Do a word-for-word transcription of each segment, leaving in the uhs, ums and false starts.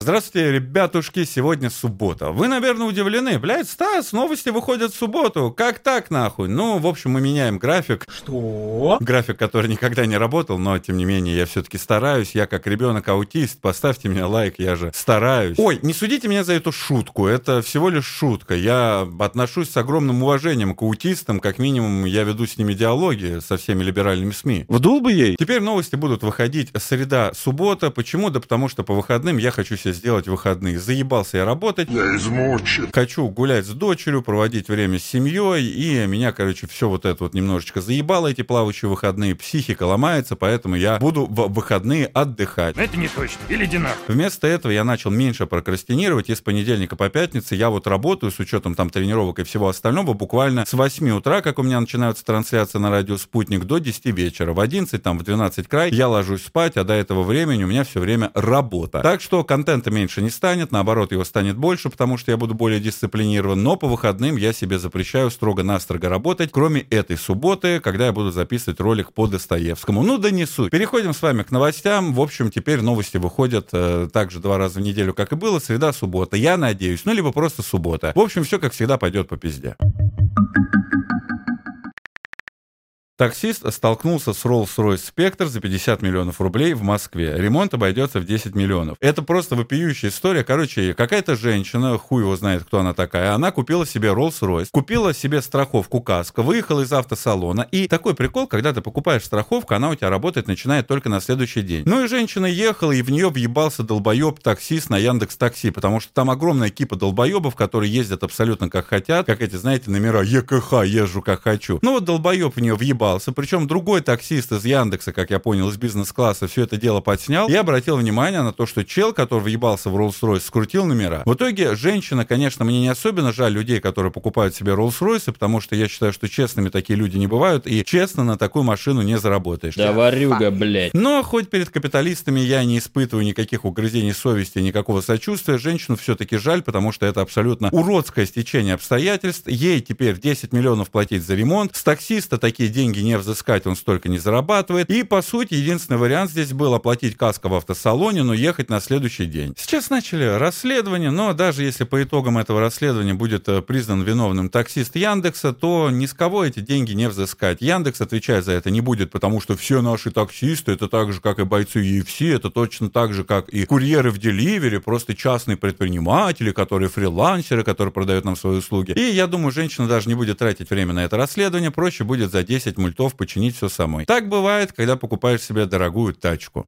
Здравствуйте, ребятушки, сегодня суббота. Вы, наверное, удивлены. Блядь, Стас, новости выходят в субботу. Как так, нахуй? Ну, в общем, мы меняем график. Что? График, который никогда не работал, но, тем не менее, я все-таки стараюсь. Я как ребенок-аутист. Поставьте мне лайк, я же стараюсь. Ой, не судите меня за эту шутку. Это всего лишь шутка. Я отношусь с огромным уважением к аутистам. Как минимум, я веду с ними диалоги со всеми либеральными СМИ. Вдул бы ей. Теперь новости будут выходить среда, суббота. Почему? Да потому что по выходным я хочу себе сделать выходные. Заебался я работать. Я измучен. Хочу гулять с дочерью, проводить время с семьей, и меня, короче, все вот это вот немножечко заебало, эти плавающие выходные. Психика ломается, поэтому я буду в выходные отдыхать. Это не точно. Или динар. Вместо этого я начал меньше прокрастинировать, и с понедельника по пятницу я вот работаю, с учетом там тренировок и всего остального, буквально с восьми утра, как у меня начинаются трансляции на радио «Спутник», до десяти вечера. В одиннадцать, там, в двенадцать край я ложусь спать, а до этого времени у меня все время работа. Так что контент меньше не станет, наоборот, его станет больше, потому что я буду более дисциплинирован, но по выходным я себе запрещаю строго-настрого работать, кроме этой субботы, когда я буду записывать ролик по Достоевскому. Ну да не суть. Переходим с вами к новостям. В общем, теперь новости выходят э, также два раза в неделю, как и было, среда, суббота. Я надеюсь, ну либо просто суббота. В общем, все как всегда пойдет по пизде. Таксист столкнулся с Rolls-Royce Spectre за пятьдесят миллионов рублей в Москве. Ремонт обойдется в десять миллионов. Это просто вопиющая история. Короче, какая-то женщина, хуй его знает, кто она такая, она купила себе Rolls-Royce, купила себе страховку каска, выехала из автосалона. И такой прикол, когда ты покупаешь страховку, она у тебя работать начинает только на следующий день. Ну и женщина ехала, и в нее въебался долбоеб-таксист на Яндекс.Такси, потому что там огромная кипа долбоебов, которые ездят абсолютно как хотят, как эти, знаете, номера ЕКХ, езжу как хочу. Ну вот долбоеб в нее въебал. Причем другой таксист из Яндекса, как я понял, из бизнес-класса, все это дело подснял. Я обратил внимание на то, что чел, который въебался в Rolls-Royce, скрутил номера. В итоге женщина, конечно, мне не особенно жаль людей, которые покупают себе Rolls-Royce, потому что я считаю, что честными такие люди не бывают, и честно на такую машину не заработаешь. Да варюга, блядь. Но хоть перед капиталистами я не испытываю никаких угрызений совести, никакого сочувствия, женщину все-таки жаль, потому что это абсолютно уродское стечение обстоятельств. Ей теперь десять миллионов платить за ремонт. С таксиста такие деньги не взыскать, он столько не зарабатывает. И, по сути, единственный вариант здесь был оплатить каско в автосалоне, но ехать на следующий день. Сейчас начали расследование, но даже если по итогам этого расследования будет признан виновным таксист Яндекса, то ни с кого эти деньги не взыскать. Яндекс отвечать за это не будет, потому что все наши таксисты, это так же, как и бойцы ю эф си, это точно так же, как и курьеры в деливере, просто частные предприниматели, которые фрилансеры, которые продают нам свои услуги. И я думаю, женщина даже не будет тратить время на это расследование, проще будет за десять мультов починить все самой. Так бывает, когда покупаешь себе дорогую тачку.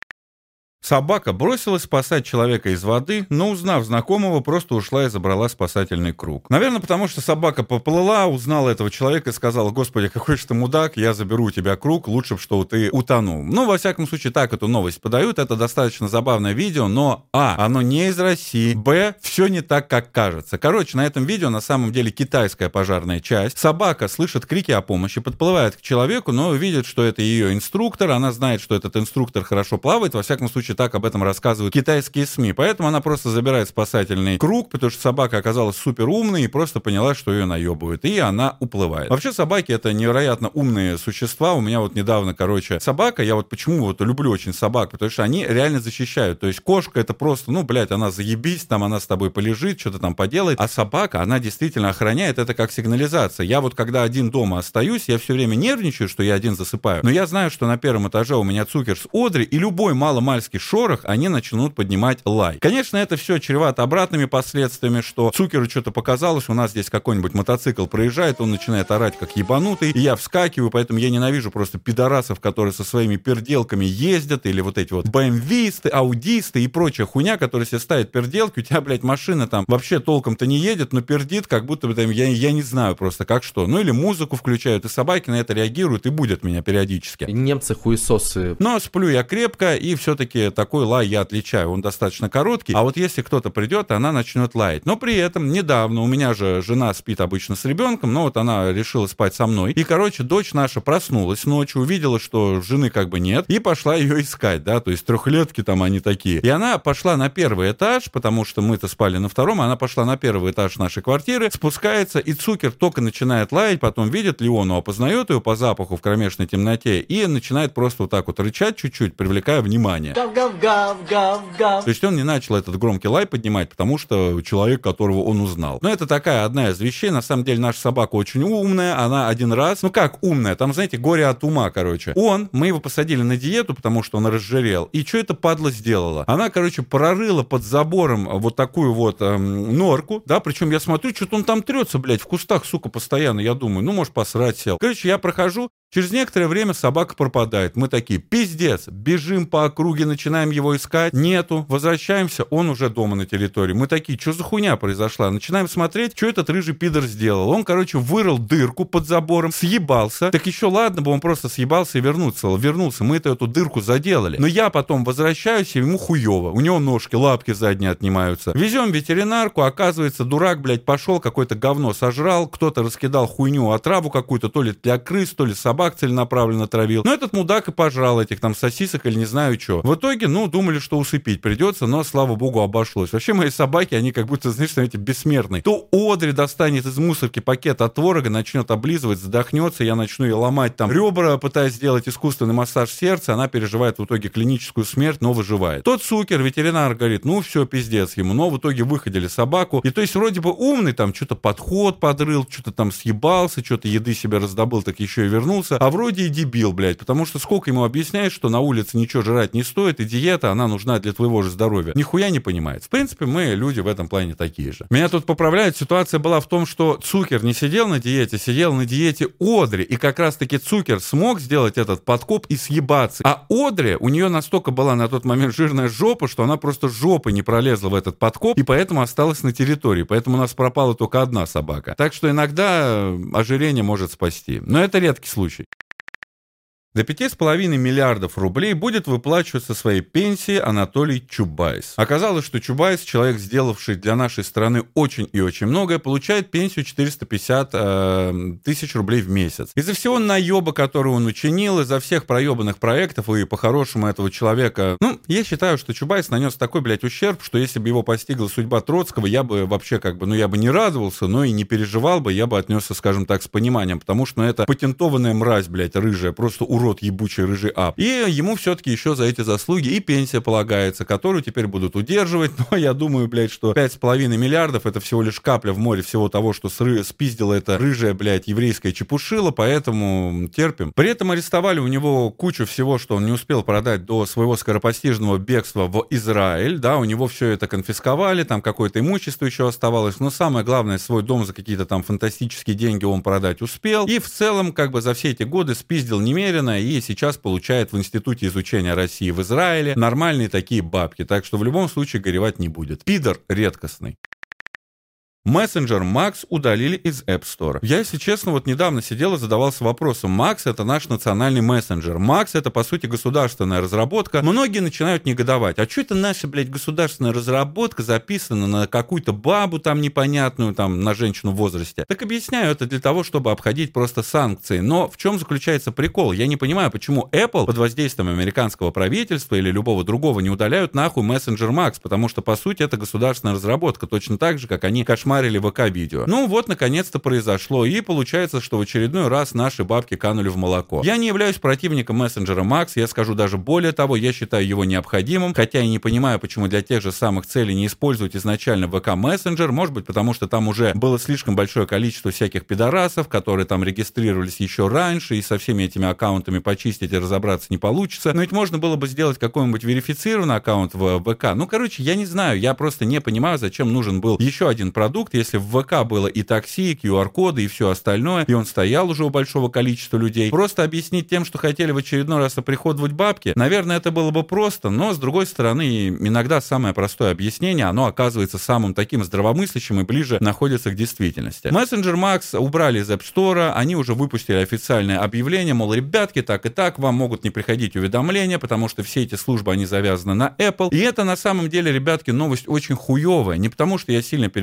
Собака бросилась спасать человека из воды, но, узнав знакомого, просто ушла и забрала спасательный круг. Наверное, потому что собака поплыла, узнала этого человека и сказала: «Господи, какой же ты мудак, я заберу у тебя круг, лучше бы, что ты утонул». Ну, во всяком случае, так эту новость подают. Это достаточно забавное видео, но а. оно не из России, б. все не так, как кажется. Короче, на этом видео на самом деле китайская пожарная часть. Собака слышит крики о помощи, подплывает к человеку, но видит, что это ее инструктор. Она знает, что этот инструктор хорошо плавает. Во всяком случае, так об этом рассказывают китайские СМИ. Поэтому она просто забирает спасательный круг, потому что собака оказалась супер умной и просто поняла, что ее наебывают. И она уплывает. Вообще собаки — это невероятно умные существа. У меня вот недавно, короче, собака, я вот почему вот люблю очень собак, потому что они реально защищают. То есть кошка — это просто, ну, блядь, она заебись, там она с тобой полежит, что-то там поделает. А собака, она действительно охраняет, это как сигнализация. Я вот когда один дома остаюсь, я все время нервничаю, что я один засыпаю. Но я знаю, что на первом этаже у меня Цукер с Одри, и любой маломальский шорох они начнут поднимать лай. Конечно, это все чревато обратными последствиями, что Цукеру что-то показалось, у нас здесь какой-нибудь мотоцикл проезжает, он начинает орать как ебанутый, и я вскакиваю, поэтому я ненавижу просто пидорасов, которые со своими перделками ездят, или вот эти вот бэ эм вэ-исты, аудисты и прочая хуйня, которая себе ставит перделки, у тебя, блядь, машина там вообще толком-то не едет, но пердит, как будто бы там, я, я не знаю просто как что. Ну или музыку включают, и собаки на это реагируют, и будут меня периодически. Немцы хуесосы. Но сплю я крепко, и все-таки такой лай я отличаю, он достаточно короткий, а вот если кто-то придет, она начнет лаять. Но при этом недавно, у меня же жена спит обычно с ребенком, но вот она решила спать со мной, и, короче, дочь наша проснулась ночью, увидела, что жены как бы нет, и пошла ее искать, да, то есть трехлетки там они такие. И она пошла на первый этаж, потому что мы-то спали на втором, она пошла на первый этаж нашей квартиры, спускается, и Цукер только начинает лаять, потом видит Леону, опознает ее по запаху в кромешной темноте, и начинает просто вот так вот рычать чуть-чуть, привлекая внимание. Долго гав-гав-гав-гав-гав. То есть он не начал этот громкий лай поднимать, потому что человек, которого он узнал. Но это такая одна из вещей. На самом деле наша собака очень умная. Она один раз... Ну как умная? Там, знаете, горе от ума, короче. Он, мы его посадили на диету, потому что он разжирел. И что это падла сделала? Она, короче, прорыла под забором вот такую вот эм, норку, да, причем я смотрю, что-то он там трется, блядь, в кустах, сука, постоянно. Я думаю, ну, может, посрать сел. Короче, я прохожу, через некоторое время собака пропадает. Мы такие, пиздец, бежим по округе, начинаем его искать. Нету, возвращаемся, он уже дома на территории. Мы такие, что за хуйня произошла? Начинаем смотреть, что этот рыжий пидор сделал. Он, короче, вырыл дырку под забором, съебался. Так еще ладно бы он просто съебался и вернулся. Вернулся, мы-то эту дырку заделали. Но я потом возвращаюсь, и ему хуево. У него ножки, лапки задние отнимаются. Везем в ветеринарку, оказывается, дурак, блядь, пошел, какое-то говно сожрал, кто-то раскидал хуйню, отраву какую-то, то ли для крыс, то ли собак целенаправленно травил. Но этот мудак и пожрал этих там сосисок или не знаю что. В итоге, ну, думали, что усыпить придется, но, слава богу, обошлось. Вообще, мои собаки, они как будто, знаешь, знаете, бессмертные. То Одри достанет из мусорки пакет от творога, начнет облизывать, задохнется, я начну ей ломать там ребра, пытаясь сделать искусственный массаж сердца, она переживает в итоге клиническую смерть, но выживает. Тот сукер, ветеринар, говорит, ну, все, пиздец ему. Но в итоге выходили собаку. И то есть вроде бы умный, там, что-то подход подрыл, что-то там съебался, что-то еды себе раздобыл, так еще и вернулся. А вроде и дебил, блядь, потому что сколько ему объясняешь, что на улице ничего жрать не стоит, и диета, она нужна для твоего же здоровья. Нихуя не понимает. В принципе, мы, люди, в этом плане такие же. Меня тут поправляют, ситуация была в том, что Цукер не сидел на диете, сидел на диете Одри, и как раз-таки Цукер смог сделать этот подкоп и съебаться. А Одри, у нее настолько была на тот момент жирная жопа, что она просто жопой не пролезла в этот подкоп, и поэтому осталась на территории. Поэтому у нас пропала только одна собака. Так что иногда ожирение может спасти. Но это редкий случай. До пяти с половиной миллиардов рублей будет выплачиваться своей пенсии Анатолий Чубайс. Оказалось, что Чубайс, человек, сделавший для нашей страны очень и очень многое, получает пенсию четыреста пятьдесят э, тысяч рублей в месяц. Из-за всего наеба, который он учинил, из-за всех проебанных проектов, и по-хорошему этого человека... Ну, я считаю, что Чубайс нанес такой, блядь, ущерб, что если бы его постигла судьба Троцкого, я бы вообще как бы, ну, я бы не радовался, но и не переживал бы, я бы отнесся, скажем так, с пониманием, потому что, ну, это патентованная мразь, блядь, рыжая, просто урод ебучий рыжий ап. И ему все-таки еще за эти заслуги и пенсия полагается, которую теперь будут удерживать. Но я думаю, блядь, что пять с половиной миллиардов это всего лишь капля в море всего того, что сры... спиздила эта рыжая, блядь, еврейская чепушила, поэтому терпим. При этом арестовали у него кучу всего, что он не успел продать до своего скоропостижного бегства в Израиль, да, у него все это конфисковали, там какое-то имущество еще оставалось, но самое главное, свой дом за какие-то там фантастические деньги он продать успел, и в целом, как бы за все эти годы спиздил немерено, и сейчас получает в Институте изучения России в Израиле нормальные такие бабки, так что в любом случае горевать не будет. Пидор редкостный. Мессенджер Макс удалили из App Store. Я, если честно, вот недавно сидел и задавался вопросом. Макс — это наш национальный мессенджер. Макс — это, по сути, государственная разработка. Многие начинают негодовать. А что это наша, блядь, государственная разработка записана на какую-то бабу там непонятную, там, на женщину в возрасте? Так объясняю, это для того, чтобы обходить просто санкции. Но в чем заключается прикол? Я не понимаю, почему Apple под воздействием американского правительства или любого другого не удаляют нахуй мессенджер Макс, потому что, по сути, это государственная разработка, точно так же, как они кошмарят или ВК-видео. Ну вот, наконец-то произошло, и получается, что в очередной раз наши бабки канули в молоко. Я не являюсь противником мессенджера Макс, я скажу даже более того, я считаю его необходимым, хотя и не понимаю, почему для тех же самых целей не использовать изначально ВК-мессенджер, может быть, потому что там уже было слишком большое количество всяких пидорасов, которые там регистрировались еще раньше, и со всеми этими аккаунтами почистить и разобраться не получится. Но ведь можно было бы сделать какой-нибудь верифицированный аккаунт в ВК. Ну, короче, я не знаю, я просто не понимаю, зачем нужен был еще один продукт, если в ВК было и такси, и ку ар-коды, и все остальное, и он стоял уже у большого количества людей. Просто объяснить тем, что хотели в очередной раз оприходовать бабки, наверное, это было бы просто, но, с другой стороны, иногда самое простое объяснение, оно оказывается самым таким здравомыслящим и ближе находится к действительности. Мессенджер Макс убрали из App Store, они уже выпустили официальное объявление, мол, ребятки, так и так, вам могут не приходить уведомления, потому что все эти службы, они завязаны на Apple. И это, на самом деле, ребятки, новость очень хуевая. Не потому, что я сильно переживаю за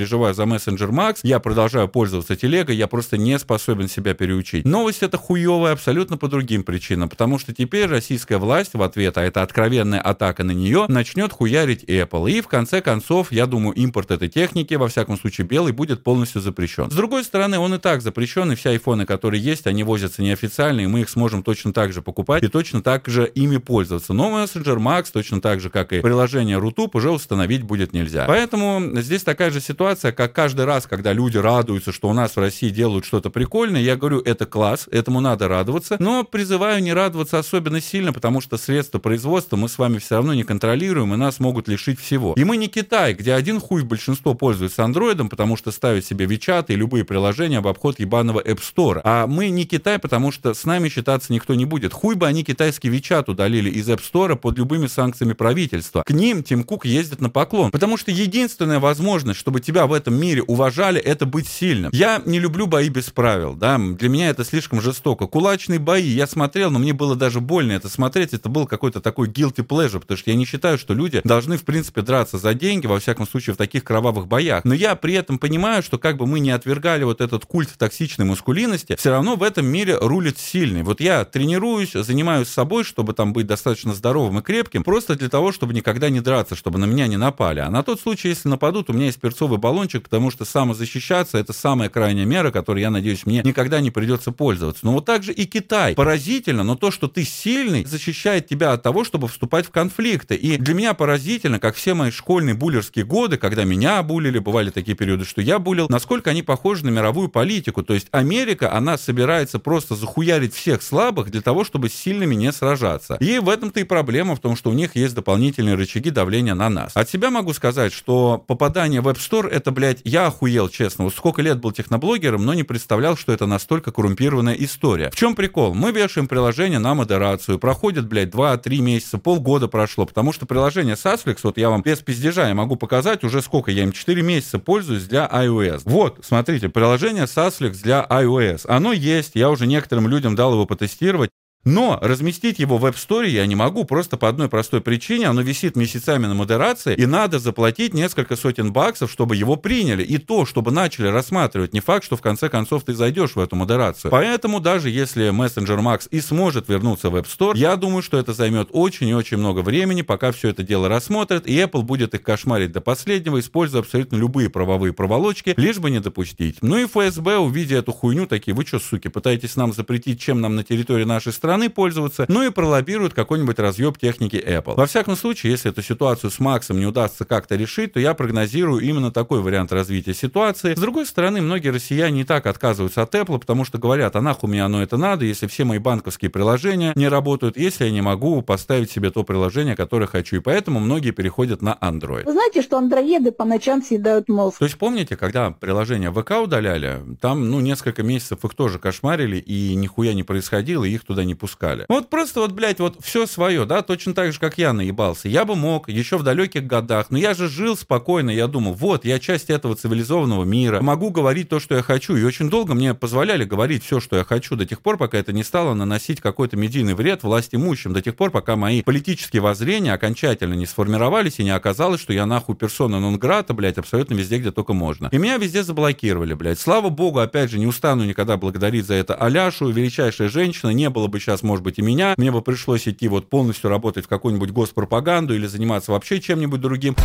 Messenger Max, я продолжаю пользоваться телегой, я просто не способен себя переучить. Новость эта хуевая абсолютно по другим причинам, потому что теперь российская власть в ответ, а это откровенная атака на нее, начнет хуярить Apple. И в конце концов, я думаю, импорт этой техники, во всяком случае белый, будет полностью запрещен. С другой стороны, он и так запрещен, и все айфоны, которые есть, они возятся неофициально, и мы их сможем точно так же покупать и точно так же ими пользоваться. Но Messenger Max, точно так же, как и приложение Рутуб, уже установить будет нельзя. Поэтому здесь такая же ситуация, как каждый раз, когда люди радуются, что у нас в России делают что-то прикольное, я говорю, это класс, этому надо радоваться, но призываю не радоваться особенно сильно, потому что средства производства мы с вами все равно не контролируем, и нас могут лишить всего. И мы не Китай, где один хуй большинство пользуется андроидом, потому что ставят себе WeChat и любые приложения в обход ебаного App Store. А мы не Китай, потому что с нами считаться никто не будет. Хуй бы они китайский WeChat удалили из App Store под любыми санкциями правительства. К ним Тим Кук ездит на поклон. Потому что единственная возможность, чтобы тебя в этом мире уважали, это быть сильным. Я не люблю бои без правил, да, для меня это слишком жестоко. Кулачные бои я смотрел, но мне было даже больно это смотреть, это был какой-то такой guilty pleasure, потому что я не считаю, что люди должны, в принципе, драться за деньги, во всяком случае, в таких кровавых боях. Но я при этом понимаю, что как бы мы не отвергали вот этот культ токсичной маскулинности, все равно в этом мире рулит сильный. Вот я тренируюсь, занимаюсь собой, чтобы там быть достаточно здоровым и крепким, просто для того, чтобы никогда не драться, чтобы на меня не напали. А на тот случай, если нападут, у меня есть перцовый баллончик, потому что самозащищаться — это самая крайняя мера, которой, я надеюсь, мне никогда не придется пользоваться. Но вот так же и Китай. Поразительно, но то, что ты сильный, защищает тебя от того, чтобы вступать в конфликты. И для меня поразительно, как все мои школьные буллерские годы, когда меня буллили, бывали такие периоды, что я буллил, насколько они похожи на мировую политику. То есть Америка, она собирается просто захуярить всех слабых для того, чтобы с сильными не сражаться. И в этом-то и проблема, в том, что у них есть дополнительные рычаги давления на нас. От себя могу сказать, что попадание в App Store — это, блядь, я охуел, честно. Вот сколько лет был техноблогером, но не представлял, что это настолько коррумпированная история. В чем прикол? Мы вешаем приложение на модерацию, проходит, блядь, два-три месяца, полгода прошло, потому что приложение Saslix, вот я вам без пиздежа я могу показать уже сколько, я им четыре месяца пользуюсь для iOS. Вот, смотрите, приложение Saslix для iOS. Оно есть, я уже некоторым людям дал его потестировать. Но разместить его в App Store я не могу, просто по одной простой причине. Оно висит месяцами на модерации, и надо заплатить несколько сотен баксов, чтобы его приняли. И то, чтобы начали рассматривать. Не факт, что в конце концов ты зайдешь в эту модерацию. Поэтому даже если Messenger Max и сможет вернуться в App Store, я думаю, что это займет очень и очень много времени, пока все это дело рассмотрят, и Apple будет их кошмарить до последнего, используя абсолютно любые правовые проволочки, лишь бы не допустить. Ну и эф эс бэ, увидя эту хуйню, такие: вы что, суки, пытаетесь нам запретить, чем нам на территории нашей страны пользоваться, ну и пролоббируют какой-нибудь разъеб техники Apple. Во всяком случае, если эту ситуацию с Максом не удастся как-то решить, то я прогнозирую именно такой вариант развития ситуации. С другой стороны, многие россияне и так отказываются от Apple, потому что говорят: а нахуй мне оно это надо, если все мои банковские приложения не работают, если я не могу поставить себе то приложение, которое хочу. И поэтому многие переходят на Android. Вы знаете, что андроиды по ночам съедают мозг? То есть помните, когда приложение вэ ка удаляли, там, ну, несколько месяцев их тоже кошмарили, и нихуя не происходило, и их туда не пускали. Вот просто вот, блядь, вот все свое, да, точно так же, как я наебался. Я бы мог еще в далеких годах, но я же жил спокойно, я думал, вот, я часть этого цивилизованного мира, могу говорить то, что я хочу, и очень долго мне позволяли говорить все, что я хочу, до тех пор, пока это не стало наносить какой-то медийный вред властимущим, до тех пор, пока мои политические воззрения окончательно не сформировались, и не оказалось, что я нахуй персона нон-грата, блядь, абсолютно везде, где только можно. И меня везде заблокировали, блядь. Слава богу, опять же, не устану никогда благодарить за это Аляшу, величайшая женщина, не было бы сейчас, может быть, и меня, мне бы пришлось идти вот полностью работать в какую-нибудь госпропаганду или заниматься вообще чем-нибудь другим,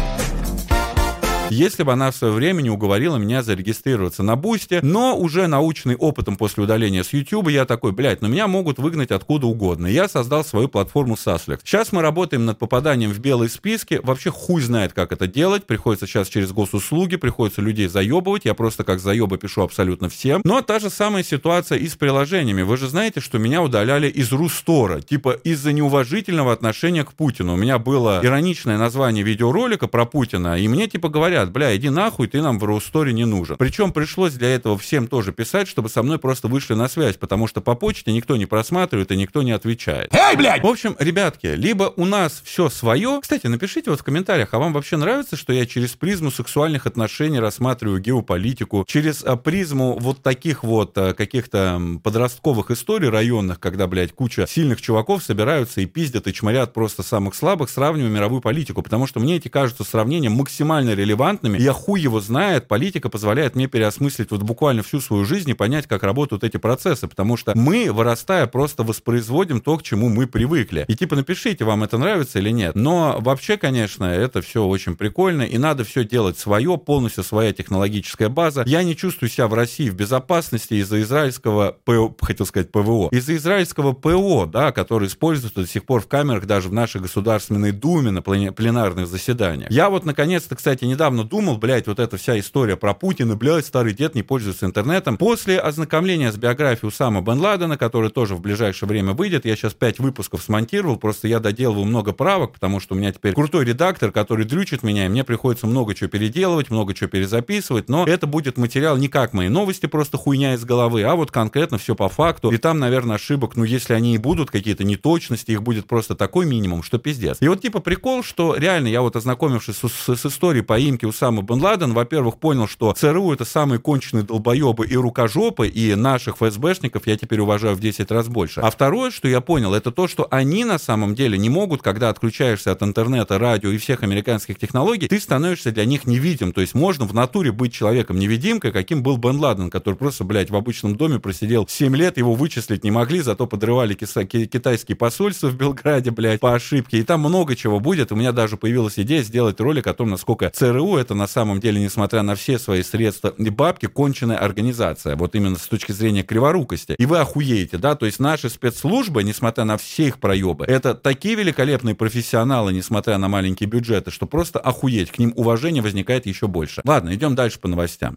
если бы она в свое время не уговорила меня зарегистрироваться на Бусте, но уже наученный опытом после удаления с Ютуба, я такой: блядь, ну меня могут выгнать откуда угодно. Я создал свою платформу Saslix. Сейчас мы работаем над попаданием в белые списки, вообще хуй знает, как это делать, приходится сейчас через госуслуги, приходится людей заебывать, я просто как заеба пишу абсолютно всем. Но та же самая ситуация и с приложениями. Вы же знаете, что меня удаляли из Рустора, типа из-за неуважительного отношения к Путину. У меня было ироничное название видеоролика про Путина, и мне типа говорят: бля, иди нахуй, ты нам в Русторе не нужен. Причем пришлось для этого всем тоже писать, чтобы со мной просто вышли на связь, потому что по почте никто не просматривает и никто не отвечает. Эй, блядь! В общем, ребятки, либо у нас все свое. Кстати, напишите вот в комментариях, а вам вообще нравится, что я через призму сексуальных отношений рассматриваю геополитику, через а, призму вот таких вот а, каких-то подростковых историй районных, когда, блядь, куча сильных чуваков собираются и пиздят и чморят просто самых слабых, сравнивая мировую политику, потому что мне эти кажутся сравнения максимально релевантными релевантными. Я хуй его знает, политика позволяет мне переосмыслить вот буквально всю свою жизнь и понять, как работают эти процессы, потому что мы, вырастая, просто воспроизводим то, к чему мы привыкли. И типа напишите, вам это нравится или нет. Но вообще, конечно, это все очень прикольно, и надо все делать свое, полностью своя технологическая база. Я не чувствую себя в России в безопасности из-за израильского, ПО, хотел сказать ПВО, из-за израильского ПО, да, который используется до сих пор в камерах даже в нашей Государственной Думе на пленарных заседаниях. Я вот, наконец-то, кстати, недавно думал, блядь, вот эта вся история про Путина, блядь, старый дед не пользуется интернетом. После ознакомления с биографией Усама бен Ладена, который тоже в ближайшее время выйдет, я сейчас пять выпусков смонтировал, просто я доделываю много правок, потому что у меня теперь крутой редактор, который дрючит меня, и мне приходится много чего переделывать, много чего перезаписывать, но это будет материал не как мои новости, просто хуйня из головы, а вот конкретно все по факту. И там, наверное, ошибок, ну, если они и будут, какие-то неточности, их будет просто такой минимум, что пиздец. И вот типа прикол, что реально я вот, ознакомившись с, с, с историей поимки Усама бен Ладена, во-первых, понял, что ЦРУ — это самые конченые долбоебы и рукожопы, и наших ФСБшников я теперь уважаю в десять раз больше. А второе, что я понял, это то, что они на самом деле не могут, когда отключаешься от интернета, радио и всех американских технологий, ты становишься для них невидим. То есть можно в натуре быть человеком-невидимкой, каким был бен Ладен, который просто, блядь, в обычном доме просидел семь лет, его вычислить не могли, зато подрывали киса- китайские посольства в Белграде, блядь, по ошибке. И там много чего будет. У меня даже появилась идея сделать ролик о том, насколько ЦРУ — это на самом деле, несмотря на все свои средства и бабки, конченая организация. Вот именно с точки зрения криворукости. И вы охуеете, да? То есть наши спецслужбы, несмотря на все их проебы, это такие великолепные профессионалы, несмотря на маленькие бюджеты, что просто охуеть. К ним уважение возникает еще больше. Ладно, идем дальше по новостям.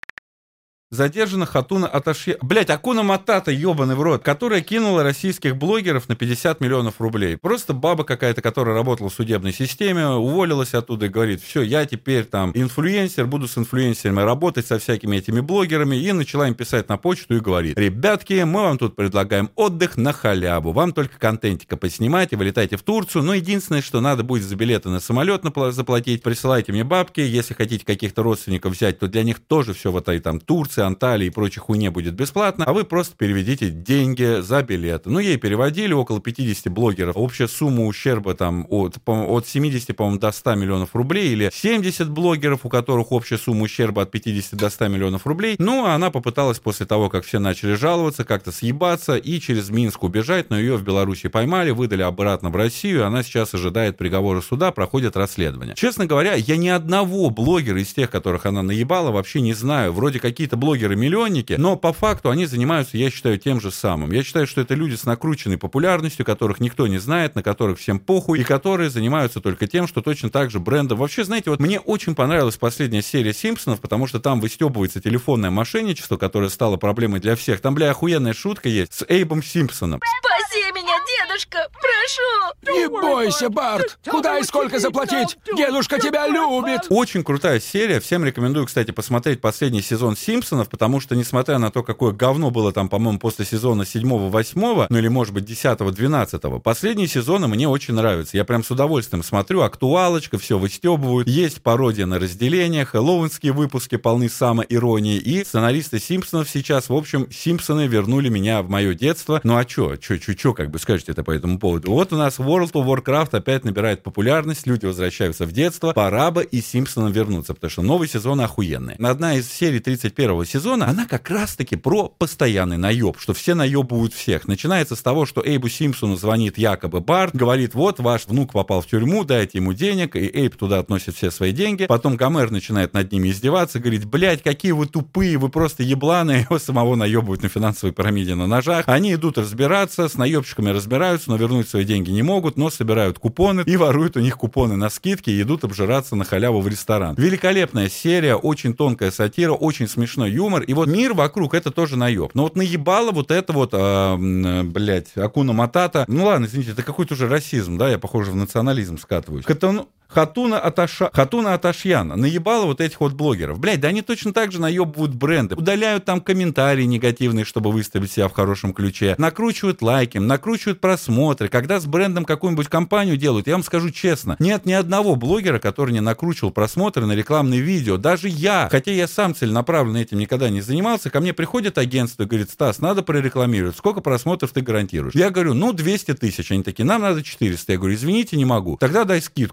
Задержана Хатуна Аташьян, блять, Акуна Матата, ебаный в рот, которая кинула российских блогеров на пятьдесят миллионов рублей. Просто баба какая-то, которая работала в судебной системе, уволилась оттуда и говорит: все, я теперь там инфлюенсер, буду с инфлюенсерами работать, со всякими этими блогерами, и начала им писать на почту и говорит: ребятки, мы вам тут предлагаем отдых на халяву, вам только контентика поснимать и вылетайте в Турцию, но единственное, что надо будет за билеты на самолет заплатить, присылайте мне бабки, если хотите каких-то родственников взять, то для них тоже все в этой там Турции, Анталии и прочей хуйне будет бесплатно, а вы просто переведите деньги за билеты. Ну, ей переводили около пятьдесят блогеров. Общая сумма ущерба там от, от семидесяти, по-моему, до ста миллионов рублей, или семьдесят блогеров, у которых общая сумма ущерба от пятидесяти до ста миллионов рублей. Ну, а она попыталась после того, как все начали жаловаться, как-то съебаться и через Минск убежать, но ее в Беларуси поймали, выдали обратно в Россию, и она сейчас ожидает приговора суда, проходит расследование. Честно говоря, я ни одного блогера из тех, которых она наебала, вообще не знаю. Вроде какие-то блогеры блогеры-миллионники, но по факту они занимаются, я считаю, тем же самым. Я считаю, что это люди с накрученной популярностью, которых никто не знает, на которых всем похуй, и которые занимаются только тем, что точно так же брендом. Вообще, знаете, вот мне очень понравилась последняя серия «Симпсонов», потому что там выстебывается телефонное мошенничество, которое стало проблемой для всех. Там, бля, охуенная шутка есть с Эйбом Симпсоном. Спаси меня, дедушка, прошу! Не бойся, Барт! Куда и сколько заплатить? Дедушка тебя любит! Очень крутая серия. Всем рекомендую, кстати, посмотреть последний сезон «Симпсонов», потому что, несмотря на то, какое говно было там, по-моему, после сезона седьмого-восьмого, ну или, может быть, десятого-двенадцатого, последние сезоны мне очень нравятся. Я прям с удовольствием смотрю, актуалочка, все выстебывают. Есть пародия на разделение, хэллоуинские выпуски полны самоиронии, и сценаристы «Симпсонов» сейчас, в общем, «Симпсоны» вернули меня в мое детство. Ну а чё, чё, чё, чё, как бы скажете это по этому поводу? Вот у нас World of Warcraft опять набирает популярность, люди возвращаются в детство, пора бы и «Симпсонам» вернуться, потому что новый сезон охуенный. Одна из серий тридцать первого сезона, она как раз-таки про постоянный наеб, что все наебывают всех. Начинается с того, что Эйбу Симпсону звонит якобы Барт, говорит: вот, ваш внук попал в тюрьму, дайте ему денег, и Эйб туда относит все свои деньги. Потом Гомер начинает над ними издеваться, говорит: блять, какие вы тупые, вы просто ебланы, его самого наебывают на финансовой пирамиде на ножах. Они идут разбираться, с наебщиками разбираются, но вернуть свои деньги не могут, но собирают купоны и воруют у них купоны на скидки и идут обжираться на халяву в ресторан. Великолепная серия, очень тонкая сатира, очень смешной юмор, и вот мир вокруг — это тоже наеб. Но вот наебало вот это вот, э, блядь, Акуна Матата. Ну ладно, извините, это какой-то уже расизм, да, я, похоже, в национализм скатываюсь. Это, Хатуна, Аташа... Хатуна Аташьяна наебала вот этих вот блогеров. Блядь, да они точно так же наебывают бренды. Удаляют там комментарии негативные, чтобы выставить себя в хорошем ключе. Накручивают лайки, накручивают просмотры. Когда с брендом какую-нибудь компанию делают, я вам скажу честно, нет ни одного блогера, который не накручивал просмотры на рекламные видео. Даже я, хотя я сам целенаправленно этим никогда не занимался, ко мне приходит агентство и говорит: Стас, надо прорекламировать. Сколько просмотров ты гарантируешь? Я говорю: ну, двести тысяч. Они такие: нам надо четыреста. Я говорю: извините, не могу. Тогда дай скидку. Я говорю: идите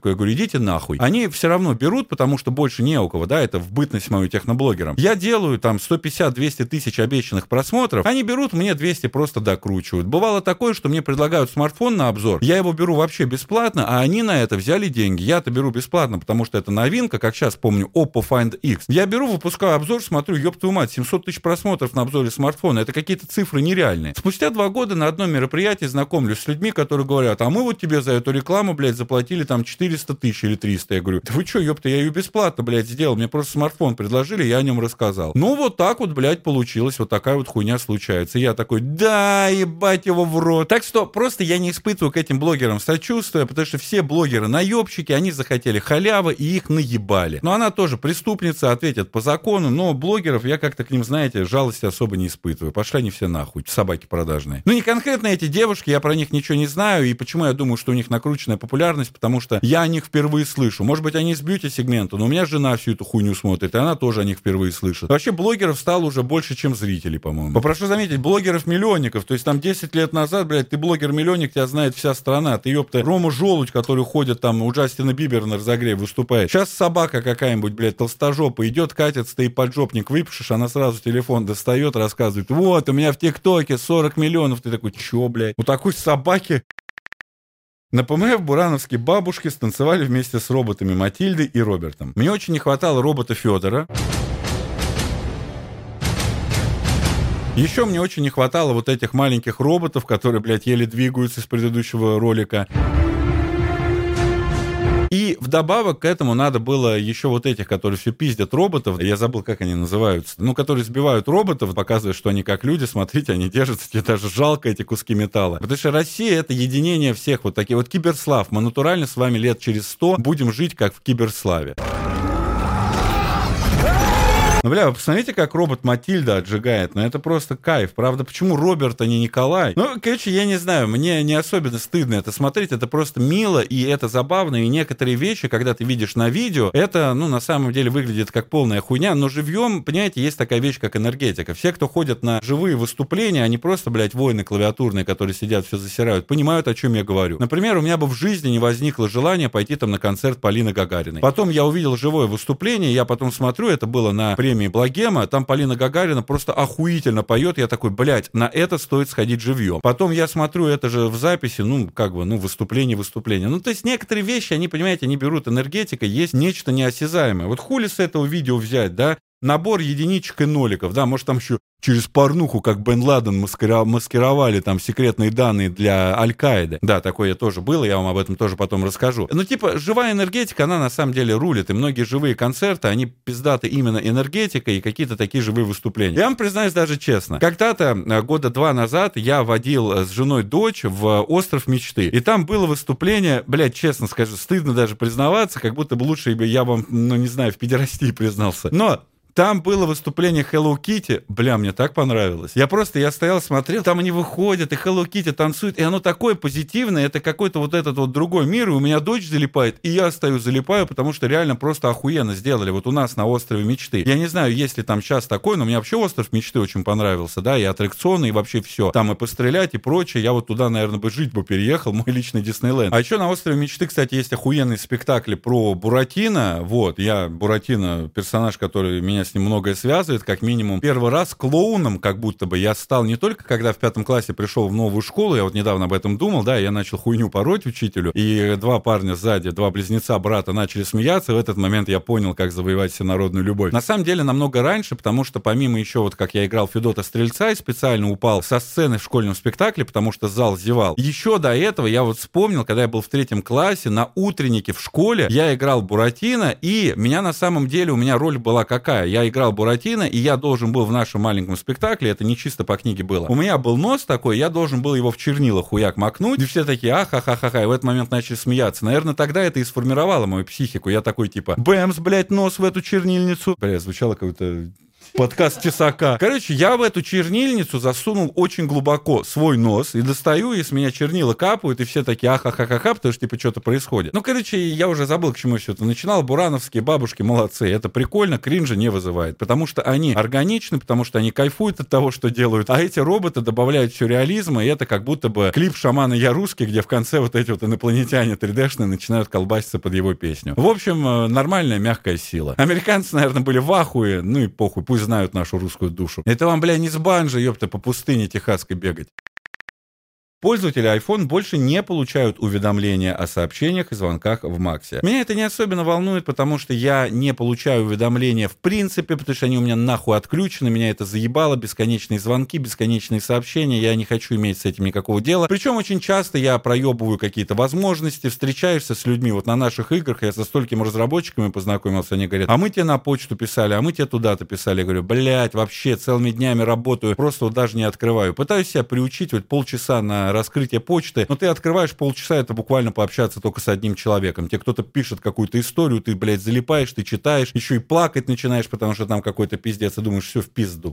идите нахуй. Они все равно берут, потому что больше не у кого, да, это в бытность мою техноблогером. Я делаю там сто пятьдесят - двести тысяч обещанных просмотров, они берут, мне двести просто докручивают. Бывало такое, что мне предлагают смартфон на обзор, я его беру вообще бесплатно, а они на это взяли деньги. Я-то беру бесплатно, потому что это новинка, как сейчас помню, Oppo Find X. Я беру, выпускаю обзор, смотрю, ёб твою мать, семьсот тысяч просмотров на обзоре смартфона, это какие-то цифры нереальные. Спустя два года на одном мероприятии знакомлюсь с людьми, которые говорят, а мы вот тебе за эту рекламу, блядь, заплатили там четыреста тысяч или триста. Я говорю, да вы чё, ёпта, я ее бесплатно, блядь, сделал, мне просто смартфон предложили, я о нем рассказал. Ну вот так вот, блядь, получилось, вот такая вот хуйня случается. И я такой, да, ебать его в рот. Так что просто я не испытываю к этим блогерам сочувствия, потому что все блогеры наебщики, они захотели халявы и их наебали. Но она тоже преступница, ответит по закону, но блогеров я как-то к ним, знаете, жалости особо не испытываю. Пошли они все нахуй, собаки продажные. Ну не конкретно эти девушки, я про них ничего не знаю, и почему я думаю, что у них накрученная популярность, потому что я о них впервые слышу. Может быть, они из бьюти-сегмента, но у меня жена всю эту хуйню смотрит, и она тоже о них впервые слышит. Вообще блогеров стало уже больше, чем зрителей, по-моему. Попрошу заметить, блогеров-миллионников, то есть там десять лет назад, блядь, ты блогер-миллионник, тебя знает вся страна, ты, ёпта, Рома Желудь, который ходит там, у Джастина Бибера на разогреве выступает. Сейчас собака какая-нибудь, блядь, толстожопа идет, катится, ты поджопник выпишешь, она сразу телефон достает, рассказывает, вот, у меня в ТикТоке сорок миллионов, ты такой, чё, блядь? У такой собаки... На ПМФ бурановские бабушки станцевали вместе с роботами Матильдой и Робертом. Мне очень не хватало робота Федора. Еще мне очень не хватало вот этих маленьких роботов, которые, блядь, еле двигаются из предыдущего ролика. И вдобавок к этому надо было еще вот этих, которые все пиздят роботов, я забыл, как они называются, ну, которые сбивают роботов, показывая, что они как люди, смотрите, они держатся, тебе даже жалко эти куски металла. Потому что Россия — это единение всех вот таких вот киберслав. Мы натурально с вами лет через сто будем жить как в киберславе. Ну, бля, вы посмотрите, как робот Матильда отжигает. Ну, это просто кайф. Правда, почему Роберт, а не Николай? Ну, короче, я не знаю, мне не особенно стыдно это смотреть. Это просто мило, и это забавно. И некоторые вещи, когда ты видишь на видео, это, ну, на самом деле выглядит как полная хуйня. Но живьем, понимаете, есть такая вещь, как энергетика. Все, кто ходят на живые выступления, они просто, блядь, воины клавиатурные, которые сидят, все засирают, понимают, о чем я говорю. Например, у меня бы в жизни не возникло желания пойти там на концерт Полины Гагариной. Потом я увидел живое выступление, я потом смотрю, это было на премии Благема, там Полина Гагарина просто охуительно поет, я такой, блядь, на это стоит сходить живьем. Потом я смотрю это же в записи, ну, как бы, ну, выступление, выступление. Ну, то есть некоторые вещи, они, понимаете, они берут энергетикой, есть нечто неосязаемое. Вот хули с этого видео взять, да? Набор единичек и ноликов, да, может там еще через порнуху, как Бен Ладен маскировали там секретные данные для Аль-Каиды. Да, такое тоже было, я вам об этом тоже потом расскажу. Ну, типа, живая энергетика, она на самом деле рулит, и многие живые концерты, они пиздаты именно энергетикой и какие-то такие живые выступления. Я вам признаюсь даже честно, когда-то, года два назад, я водил с женой дочь в остров мечты, и там было выступление, блядь, честно скажу, стыдно даже признаваться, как будто бы лучше бы я вам, ну, не знаю, в педерастии признался. Но... Там было выступление Hello Kitty, бля, мне так понравилось. Я просто, я стоял, смотрел, там они выходят, и Hello Kitty танцует, и оно такое позитивное, это какой-то вот этот вот другой мир, и у меня дочь залипает, и я стою залипаю, потому что реально просто охуенно сделали вот у нас на острове мечты. Я не знаю, есть ли там сейчас такой, но мне вообще остров мечты очень понравился, да, и аттракционы, и вообще все. Там и пострелять, и прочее, я вот туда, наверное, бы жить бы переехал, мой личный Диснейленд. А еще на острове мечты, кстати, есть охуенный спектакль про Буратино, вот, я Буратино, персонаж, который меня с ним многое связывает, как минимум. Первый раз клоуном, как будто бы, я стал не только, когда в пятом классе пришел в новую школу, я вот недавно об этом думал, да, я начал хуйню пороть учителю, и два парня сзади, два близнеца брата начали смеяться, и в этот момент я понял, как завоевать всенародную любовь. На самом деле, намного раньше, потому что помимо еще вот, как я играл Федота Стрельца и специально упал со сцены в школьном спектакле, потому что зал зевал, еще до этого я вот вспомнил, когда я был в третьем классе, на утреннике в школе, я играл Буратино, и меня на самом деле, у меня роль была какая? Я играл Буратино, и я должен был в нашем маленьком спектакле, это не чисто по книге было, у меня был нос такой, я должен был его в чернила хуяк макнуть, и все такие, а-ха-ха-ха-ха, и в этот момент начали смеяться. Наверное, тогда это и сформировало мою психику. Я такой, типа, бэмс, блядь, нос в эту чернильницу. Бля, звучало как-то Подкаст Тесака. Короче, я в эту чернильницу засунул очень глубоко свой нос и достаю, и с меня чернила капают, и все такие ахахахаха, потому что типа что-то происходит. Ну, короче, я уже забыл, к чему все это начинал. Бурановские бабушки молодцы. Это прикольно, кринжа не вызывает. Потому что они органичны, потому что они кайфуют от того, что делают. А эти роботы добавляют сюрреализма, и это как будто бы клип «Шамана я русский», где в конце вот эти вот инопланетяне три дэ-шные начинают колбаситься под его песню. В общем, нормальная мягкая сила. Американцы, наверное, были в ахуе, ну и похуй, пусть знают нашу русскую душу. Это вам, бля, не с банджи, ёпта, по пустыне техасской бегать. Пользователи iPhone больше не получают уведомления о сообщениях и звонках в Максе. Меня это не особенно волнует, потому что я не получаю уведомления в принципе, потому что они у меня нахуй отключены, меня это заебало, бесконечные звонки, бесконечные сообщения, я не хочу иметь с этим никакого дела. Причем очень часто я проебываю какие-то возможности, встречаешься с людьми, вот на наших играх я со столькими разработчиками познакомился, они говорят, а мы тебе на почту писали, а мы тебе туда-то писали. Я говорю, блядь, вообще целыми днями работаю, просто вот даже не открываю. Пытаюсь себя приучить вот полчаса на раскрытие почты, но ты открываешь полчаса, это буквально пообщаться только с одним человеком. Тебе кто-то пишет какую-то историю, ты, блядь, залипаешь, ты читаешь, еще и плакать начинаешь, потому что там какой-то пиздец, и думаешь, все в пизду.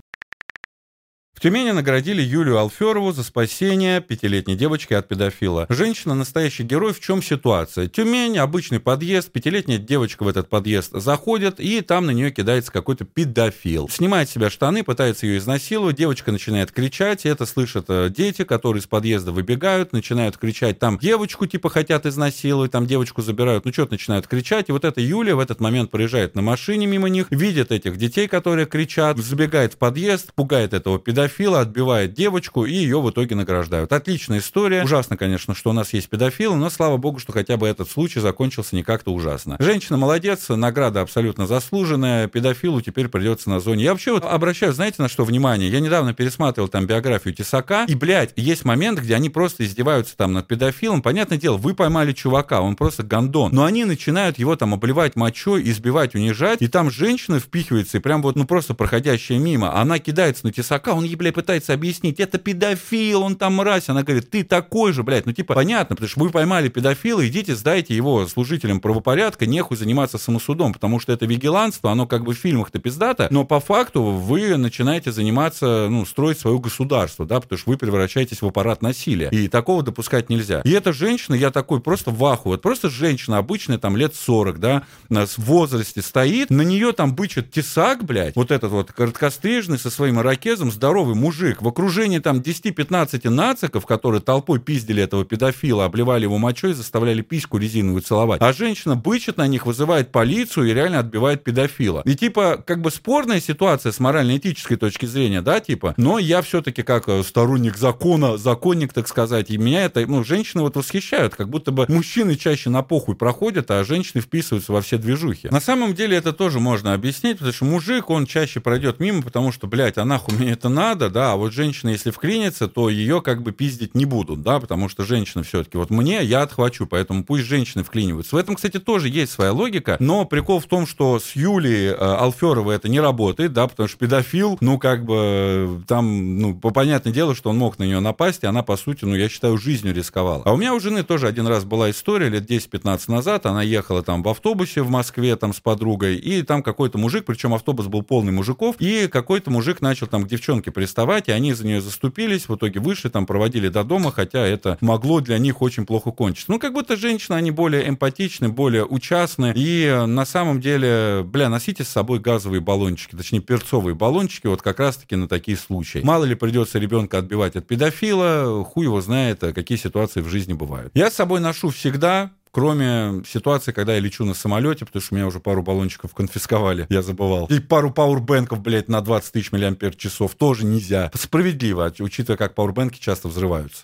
В Тюмени наградили Юлию Алферову за спасение пятилетней девочки от педофила. Женщина — настоящий герой. В чем ситуация? Тюмень, обычный подъезд, пятилетняя девочка в этот подъезд заходит, и там на нее кидается какой-то педофил. Снимает с себя штаны, пытается ее изнасиловать, девочка начинает кричать, и это слышат дети, которые из подъезда выбегают, начинают кричать, там девочку типа хотят изнасиловать, там девочку забирают, ну что-то начинают кричать, и вот эта Юлия в этот момент проезжает на машине мимо них, видит этих детей, которые кричат, забегает в подъезд, пугает этого педофила, Педофила отбивает девочку, и ее в итоге награждают. Отличная история. Ужасно, конечно, что у нас есть педофилы, но слава богу, что хотя бы этот случай закончился не как-то ужасно. Женщина молодец, награда абсолютно заслуженная, педофилу теперь придется на зоне. Я вообще вот обращаю, знаете, на что внимание? Я недавно пересматривал там биографию Тесака, и, блядь, есть момент, где они просто издеваются там над педофилом. Понятное дело, вы поймали чувака, он просто гондон, но они начинают его там обливать мочой, избивать, унижать, и там женщина впихивается, и прям вот, ну просто проходящая мимо, она кидается на Тесака, он ей, блядь, пытается объяснить, это педофил, он там мразь. Она говорит, ты такой же, блядь. Ну, типа, понятно, потому что вы поймали педофила, идите, сдайте его служителям правопорядка, нехуй заниматься самосудом, потому что это вигилантство, оно как бы в фильмах-то пиздато, но по факту вы начинаете заниматься, ну, строить свое государство, да, потому что вы превращаетесь в аппарат насилия, и такого допускать нельзя. И эта женщина, я такой просто в ахуе, вот просто женщина обычная, там, лет сорок, да, в возрасте стоит, на нее там бычит Тесак, блядь, вот этот вот короткострижный со своим ирокезом, здоровый мужик, в окружении там десять-пятнадцать нациков, которые толпой пиздили этого педофила, обливали его мочой, заставляли письку резиновую целовать. А женщина бычит на них, вызывает полицию и реально отбивает педофила. И типа, как бы спорная ситуация с морально-этической точки зрения, да, типа, но я все-таки как сторонник закона, законник, так сказать, и меня это, ну, женщины вот восхищают, как будто бы мужчины чаще на похуй проходят, а женщины вписываются во все движухи. На самом деле это тоже можно объяснить, потому что мужик, он чаще пройдет мимо, потому что, блядь, а нахуй мне это надо, да, а вот женщина, если вклинится, то ее как бы пиздить не будут, да, потому что женщина все-таки, вот мне, я отхвачу, поэтому пусть женщины вклиниваются. В этом, кстати, тоже есть своя логика, но прикол в том, что с Юлией э, Алферовой это не работает, да, потому что педофил, ну, как бы, там, ну, понятное дело, что он мог на нее напасть, и она, по сути, ну, я считаю, жизнью рисковала. А у меня у жены тоже один раз была история, лет десять-пятнадцать назад, она ехала там в автобусе в Москве, там, с подругой, и там какой-то мужик, причем автобус был полный мужиков, и какой-то мужик начал там к девчонке приставать, и они за нее заступились, в итоге вышли, там проводили до дома, хотя это могло для них очень плохо кончиться. Ну, как будто женщины, они более эмпатичны, более участны, и на самом деле, бля, носите с собой газовые баллончики, точнее, перцовые баллончики, вот как раз-таки на такие случаи. Мало ли придется ребенка отбивать от педофила, хуй его знает, какие ситуации в жизни бывают. Я с собой ношу всегда, кроме ситуации, когда я лечу на самолете, потому что у меня уже пару баллончиков конфисковали, я забывал. И пару пауэрбэнков, блядь, на двадцать тысяч миллиампер-часов тоже нельзя. Справедливо, учитывая, как пауэрбэнки часто взрываются.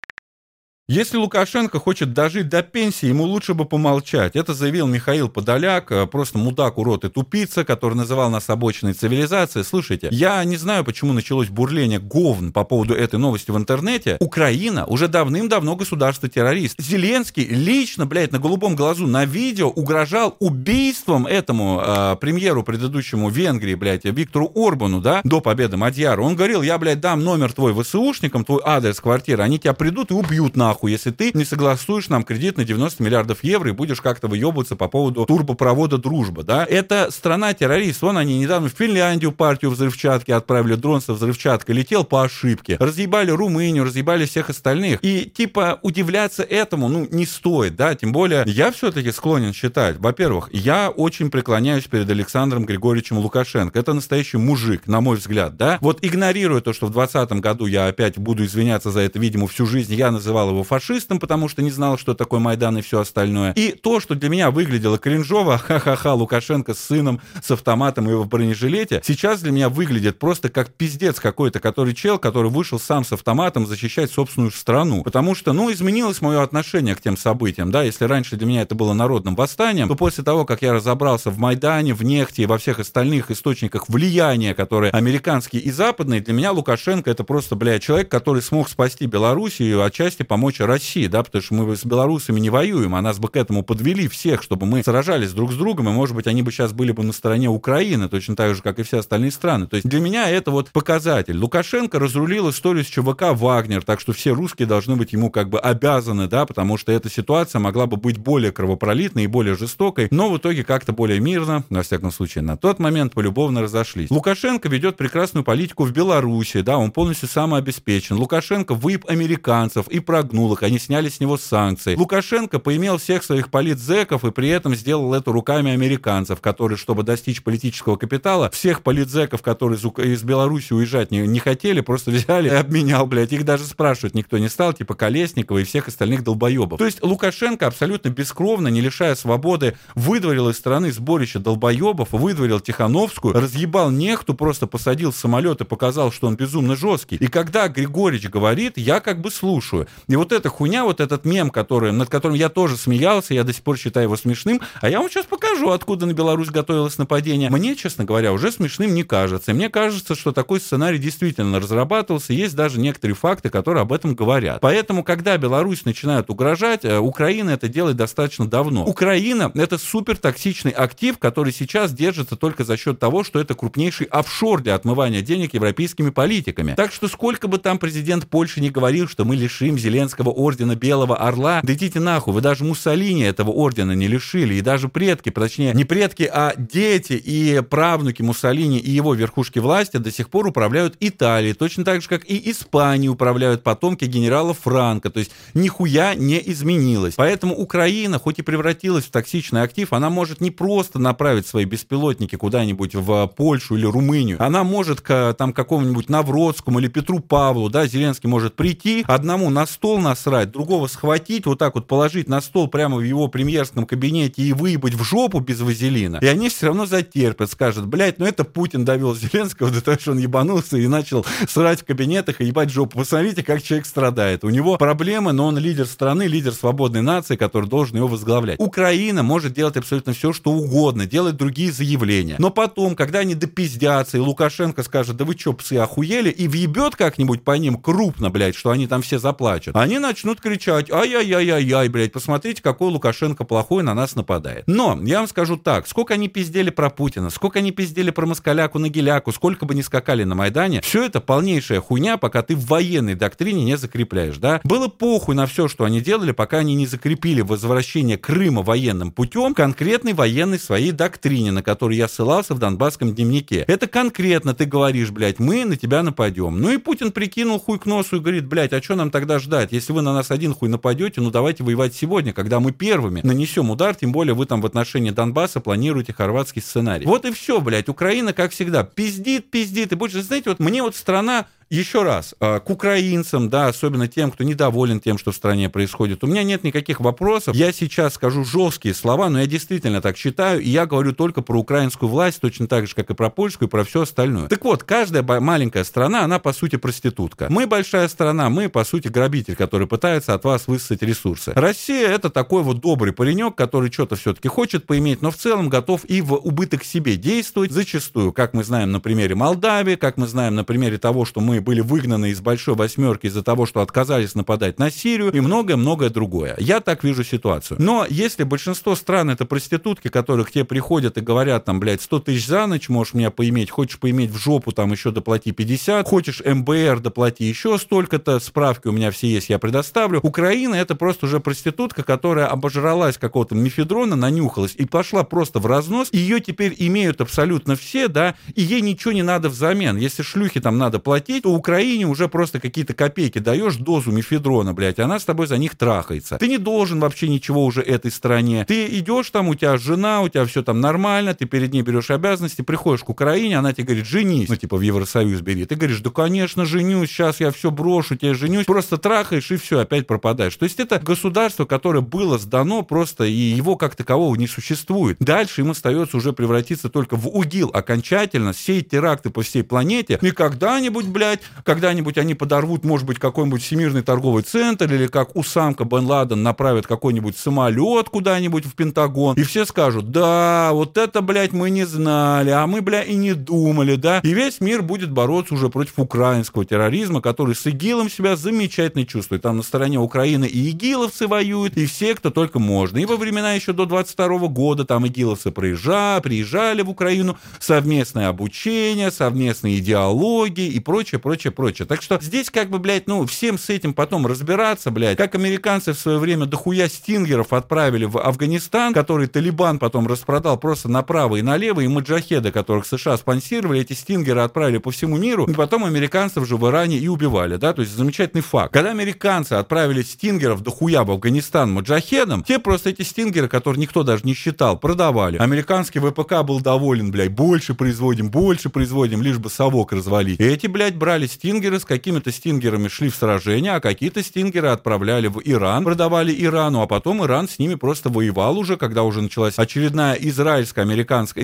Если Лукашенко хочет дожить до пенсии, ему лучше бы помолчать. Это заявил Михаил Подоляк, просто мудак, урод и тупица, который называл нас обочиной цивилизации. Слушайте, я не знаю, почему началось бурление говн по поводу этой новости в интернете. Украина уже давным-давно государство-террорист. Зеленский лично, блядь, на голубом глазу на видео угрожал убийством этому э, премьеру предыдущему Венгрии, блядь, Виктору Орбану, да, до победы Мадьяру. Он говорил, я, блядь, дам номер твой ВСУшникам, твой адрес квартиры, они тебя придут и убьют нахуй. нахуй, если ты не согласуешь нам кредит на девяносто миллиардов евро и будешь как-то выебываться по поводу турбопровода «Дружба», да? Это страна-террорист. Вон они недавно в Финляндию партию взрывчатки отправили, дрон со взрывчаткой, летел по ошибке. Разъебали Румынию, разъебали всех остальных. И, типа, удивляться этому, ну, не стоит, да? Тем более, я все-таки склонен считать, во-первых, я очень преклоняюсь перед Александром Григорьевичем Лукашенко. Это настоящий мужик, на мой взгляд, да? Вот игнорируя то, что в двадцатом году я опять буду извиняться за это, видимо, всю жизнь, я называл его фашистом, потому что не знал, что такое Майдан и все остальное. И то, что для меня выглядело кринжово, ха-ха-ха, Лукашенко с сыном, с автоматом и в бронежилете, сейчас для меня выглядит просто как пиздец какой-то, который чел, который вышел сам с автоматом защищать собственную страну. Потому что, ну, изменилось мое отношение к тем событиям, да, если раньше для меня это было народным восстанием, то после того, как я разобрался в Майдане, в нефти и во всех остальных источниках влияния, которые американские и западные, для меня Лукашенко это просто, блядь, человек, который смог спасти Белоруссию и отчасти помочь России, да, потому что мы с белорусами не воюем, а нас бы к этому подвели всех, чтобы мы сражались друг с другом, и, может быть, они бы сейчас были бы на стороне Украины, точно так же, как и все остальные страны. То есть для меня это вот показатель. Лукашенко разрулил историю с ЧВК «Вагнер», так что все русские должны быть ему как бы обязаны, да, потому что эта ситуация могла бы быть более кровопролитной и более жестокой, но в итоге как-то более мирно, во всяком случае, на тот момент полюбовно разошлись. Лукашенко ведет прекрасную политику в Беларуси, да, он полностью самообеспечен. Лукашенко выеб американцев и прогнул их, они сняли с него санкции. Лукашенко поимел всех своих политзеков и при этом сделал это руками американцев, которые, чтобы достичь политического капитала, всех политзеков, которые из Беларуси уезжать не, не хотели, просто взяли и обменял, блядь. Их даже спрашивать никто не стал, типа Колесникова и всех остальных долбоебов. То есть Лукашенко абсолютно бескровно, не лишая свободы, выдворил из страны сборище долбоебов, выдворил Тихановскую, разъебал нехту, просто посадил в самолет и показал, что он безумно жесткий. И когда Григорьевич говорит, я как бы слушаю. И вот эта хуйня, вот этот мем, который, над которым я тоже смеялся, я до сих пор считаю его смешным, а я вам сейчас покажу, откуда на Беларусь готовилось нападение. Мне, честно говоря, уже смешным не кажется. И мне кажется, что такой сценарий действительно разрабатывался, есть даже некоторые факты, которые об этом говорят. Поэтому, когда Беларусь начинает угрожать, Украина это делает достаточно давно. Украина — это супертоксичный актив, который сейчас держится только за счет того, что это крупнейший офшор для отмывания денег европейскими политиками. Так что сколько бы там президент Польши не говорил, что мы лишим Зеленского ордена Белого Орла, да идите нахуй, вы даже Муссолини этого ордена не лишили, и даже предки, точнее, не предки, а дети и правнуки Муссолини и его верхушки власти до сих пор управляют Италией, точно так же, как и Испанией управляют потомки генерала Франко, то есть нихуя не изменилось. Поэтому Украина, хоть и превратилась в токсичный актив, она может не просто направить свои беспилотники куда-нибудь в Польшу или Румынию, она может к там какому-нибудь Навродскому или Петру Павлу, да, Зеленский может прийти, одному на стол насрать, другого схватить, вот так вот положить на стол прямо в его премьерском кабинете и выебать в жопу без вазелина, и они все равно затерпят, скажут, блядь, ну это Путин довел Зеленского до того, что он ебанулся и начал срать в кабинетах и ебать жопу. Посмотрите, как человек страдает. У него проблемы, но он лидер страны, лидер свободной нации, который должен его возглавлять. Украина может делать абсолютно все, что угодно, делать другие заявления. Но потом, когда они допиздятся, и Лукашенко скажет, да вы что, псы, охуели, и въебет как-нибудь по ним крупно, блядь, что они там все заплачут, они начнут кричать, ай-яй-яй-яй-яй, блядь, посмотрите, какой Лукашенко плохой, на нас нападает. Но, я вам скажу так, сколько они пиздели про Путина, сколько они пиздели про Москаляку на Геляку, сколько бы ни скакали на Майдане, все это полнейшая хуйня, пока ты в военной доктрине не закрепляешь, да? Было похуй на все, что они делали, пока они не закрепили возвращение Крыма военным путем конкретной военной своей доктрине, на которую я ссылался в Донбасском дневнике. Это конкретно ты говоришь, блядь, мы на тебя нападем. Ну и Путин прикинул хуй к носу и говорит, блядь, а что нам тогда ждать? Если вы на нас один хуй нападете, ну давайте воевать сегодня, когда мы первыми нанесем удар, тем более вы там в отношении Донбасса планируете хорватский сценарий. Вот и все, блядь, Украина, как всегда, пиздит, пиздит, и больше, знаете, вот мне вот страна, еще раз, к украинцам, да, особенно тем, кто недоволен тем, что в стране происходит, у меня нет никаких вопросов. Я сейчас скажу жесткие слова, но я действительно так считаю, и я говорю только про украинскую власть, точно так же, как и про польскую, и про все остальное. Так вот, каждая маленькая страна, она, по сути, проститутка. Мы большая страна, мы, по сути, грабитель, который пытается от вас высосать ресурсы. Россия — это такой вот добрый паренек, который что-то все-таки хочет поиметь, но в целом готов и в убыток себе действовать зачастую, как мы знаем на примере Молдавии, как мы знаем на примере того, что мы мы были выгнаны из большой восьмерки из-за того, что отказались нападать на Сирию и многое-многое другое. Я так вижу ситуацию. Но если большинство стран это проститутки, которые к тебе приходят и говорят, там, блядь, сто тысяч за ночь можешь меня поиметь, хочешь поиметь в жопу, там еще доплати пятьдесят, хочешь эм бэ эр, доплати еще столько-то, справки у меня все есть, я предоставлю. Украина это просто уже проститутка, которая обожралась какого-то мефедрона, нанюхалась и пошла просто в разнос, ее теперь имеют абсолютно все, да, и ей ничего не надо взамен. Если шлюхе там надо платить, то Украине уже просто какие-то копейки даешь, дозу мефедрона, блядь, она с тобой за них трахается. Ты не должен вообще ничего уже этой стране. Ты идешь там, у тебя жена, у тебя все там нормально, ты перед ней берешь обязанности, приходишь к Украине, она тебе говорит, женись, ну типа в Евросоюз бери. Ты говоришь, да конечно женюсь, сейчас я все брошу, тебе женюсь, просто трахаешь и все, опять пропадаешь. То есть это государство, которое было сдано просто, и его как такового не существует. Дальше им остается уже превратиться только в УГИЛ окончательно, сеять теракты по всей планете, и когда-нибудь, блядь, когда-нибудь они подорвут, может быть, какой-нибудь всемирный торговый центр, или как Усамка Бен Ладен направит какой-нибудь самолет куда-нибудь в Пентагон, и все скажут, да, вот это, блядь, мы не знали, а мы, блядь, и не думали, да, и весь мир будет бороться уже против украинского терроризма, который с ИГИЛом себя замечательно чувствует. Там на стороне Украины и игиловцы воюют, и все, кто только можно. И во времена еще до двадцать второго года там игиловцы приезжали, приезжали в Украину, совместное обучение, совместные идеологии и прочее, прочее, прочее. Так что здесь как бы, блядь, ну, всем с этим потом разбираться, блядь, как американцы в свое время дохуя стингеров отправили в Афганистан, который Талибан потом распродал просто направо и налево, и маджахеды, которых США спонсировали, эти стингеры отправили по всему миру, и потом американцев же в Иране и убивали, да, то есть замечательный факт. Когда американцы отправили стингеров дохуя в Афганистан маджахедам, те просто эти стингеры, которые никто даже не считал, продавали. Американский вэ пэ ка был доволен, блядь, больше производим, больше производим, лишь бы совок развалить. И эти, блядь, брали стингеры, с какими-то стингерами шли в сражение, а какие-то стингеры отправляли в Иран, продавали Ирану, а потом Иран с ними просто воевал уже, когда уже началась очередная израильско-американская,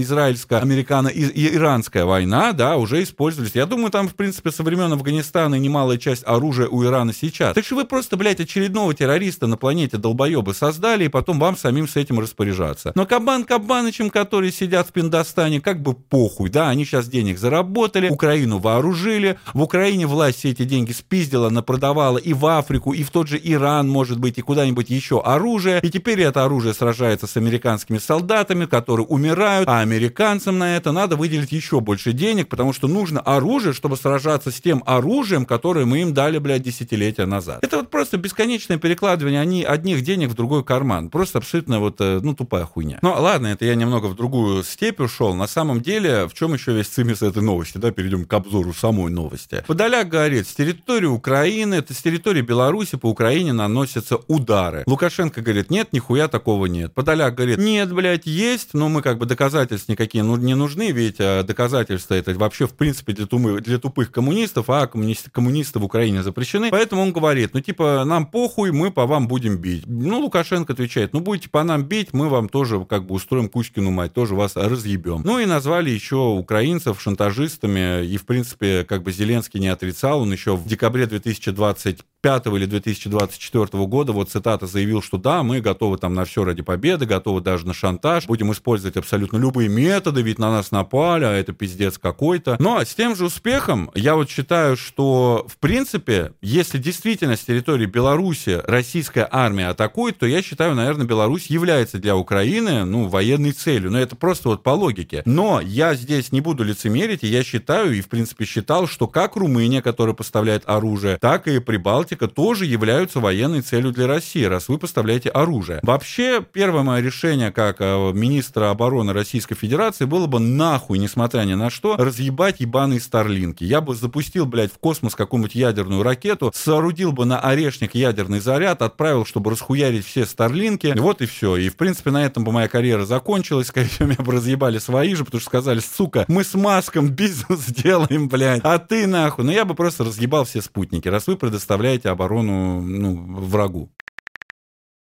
израильско-американо-иранская война, да, уже использовались. Я думаю, там, в принципе, со времен Афганистана немалая часть оружия у Ирана сейчас. Так что вы просто, блядь, очередного террориста на планете долбоебы создали, и потом вам самим с этим распоряжаться. Но Кабан Кабанычем, которые сидят в Пиндостане, как бы похуй, да, они сейчас денег заработали, Украину вооружили, в Украине власть все эти деньги спиздила, напродавала и в Африку, и в тот же Иран, может быть, и куда-нибудь еще оружие, и теперь это оружие сражается с американскими солдатами, которые умирают, а американцам на это надо выделить еще больше денег, потому что нужно оружие, чтобы сражаться с тем оружием, которое мы им дали, блядь, десятилетия назад. Это вот просто бесконечное перекладывание они одних денег в другой карман. Просто абсолютно вот, ну, тупая хуйня. Ну, ладно, это я немного в другую степь ушел. На самом деле, в чем еще весь цимис этой новости, да, перейдем к обзору самой новости. Подоляк говорит, с территории Украины, это с территории Беларуси по Украине наносятся удары. Лукашенко говорит, нет, нихуя такого нет. Подоляк говорит, нет, блядь, есть, но мы как бы доказательств никакие ну, не нужны, ведь доказательства это вообще в принципе для, тумы, для тупых коммунистов, а коммунисты, коммунисты в Украине запрещены. Поэтому он говорит, ну типа нам похуй, мы по вам будем бить. Ну, Лукашенко отвечает, ну будете по нам бить, мы вам тоже как бы устроим Кузькину мать, тоже вас разъебем. Ну и назвали еще украинцев шантажистами, и в принципе как бы Зеленский не отрицал, он еще в декабре две тысячи двадцать пятого или две тысячи двадцать четвёртого года, вот цитата, заявил, что да, мы готовы там на все ради победы, готовы даже на шантаж, будем использовать абсолютно любые методы, ведь на нас напали, а это пиздец какой-то. Но с тем же успехом я вот считаю, что в принципе, если действительно с территории Беларуси российская армия атакует, то я считаю, наверное, Беларусь является для Украины, ну, военной целью. Но это просто вот по логике. Но я здесь не буду лицемерить, и я считаю, и в принципе считал, что как Румыния, которая поставляет оружие, так и Прибалтика тоже являются военной целью для России, раз вы поставляете оружие. Вообще, первое мое решение как министра обороны Российской Федерации было бы нахуй, несмотря ни на что, разъебать ебаные старлинки. Я бы запустил, блядь, в космос какую-нибудь ядерную ракету, соорудил бы на орешник ядерный заряд, отправил, чтобы расхуярить все старлинки, вот и все. И, в принципе, на этом бы моя карьера закончилась, скорее всего, меня бы разъебали свои же, потому что сказали, сука, мы с Маском бизнес сделаем, блядь, а ты нахуй. Но я бы просто разъебал все спутники, раз вы предоставляете оборону, ну, врагу.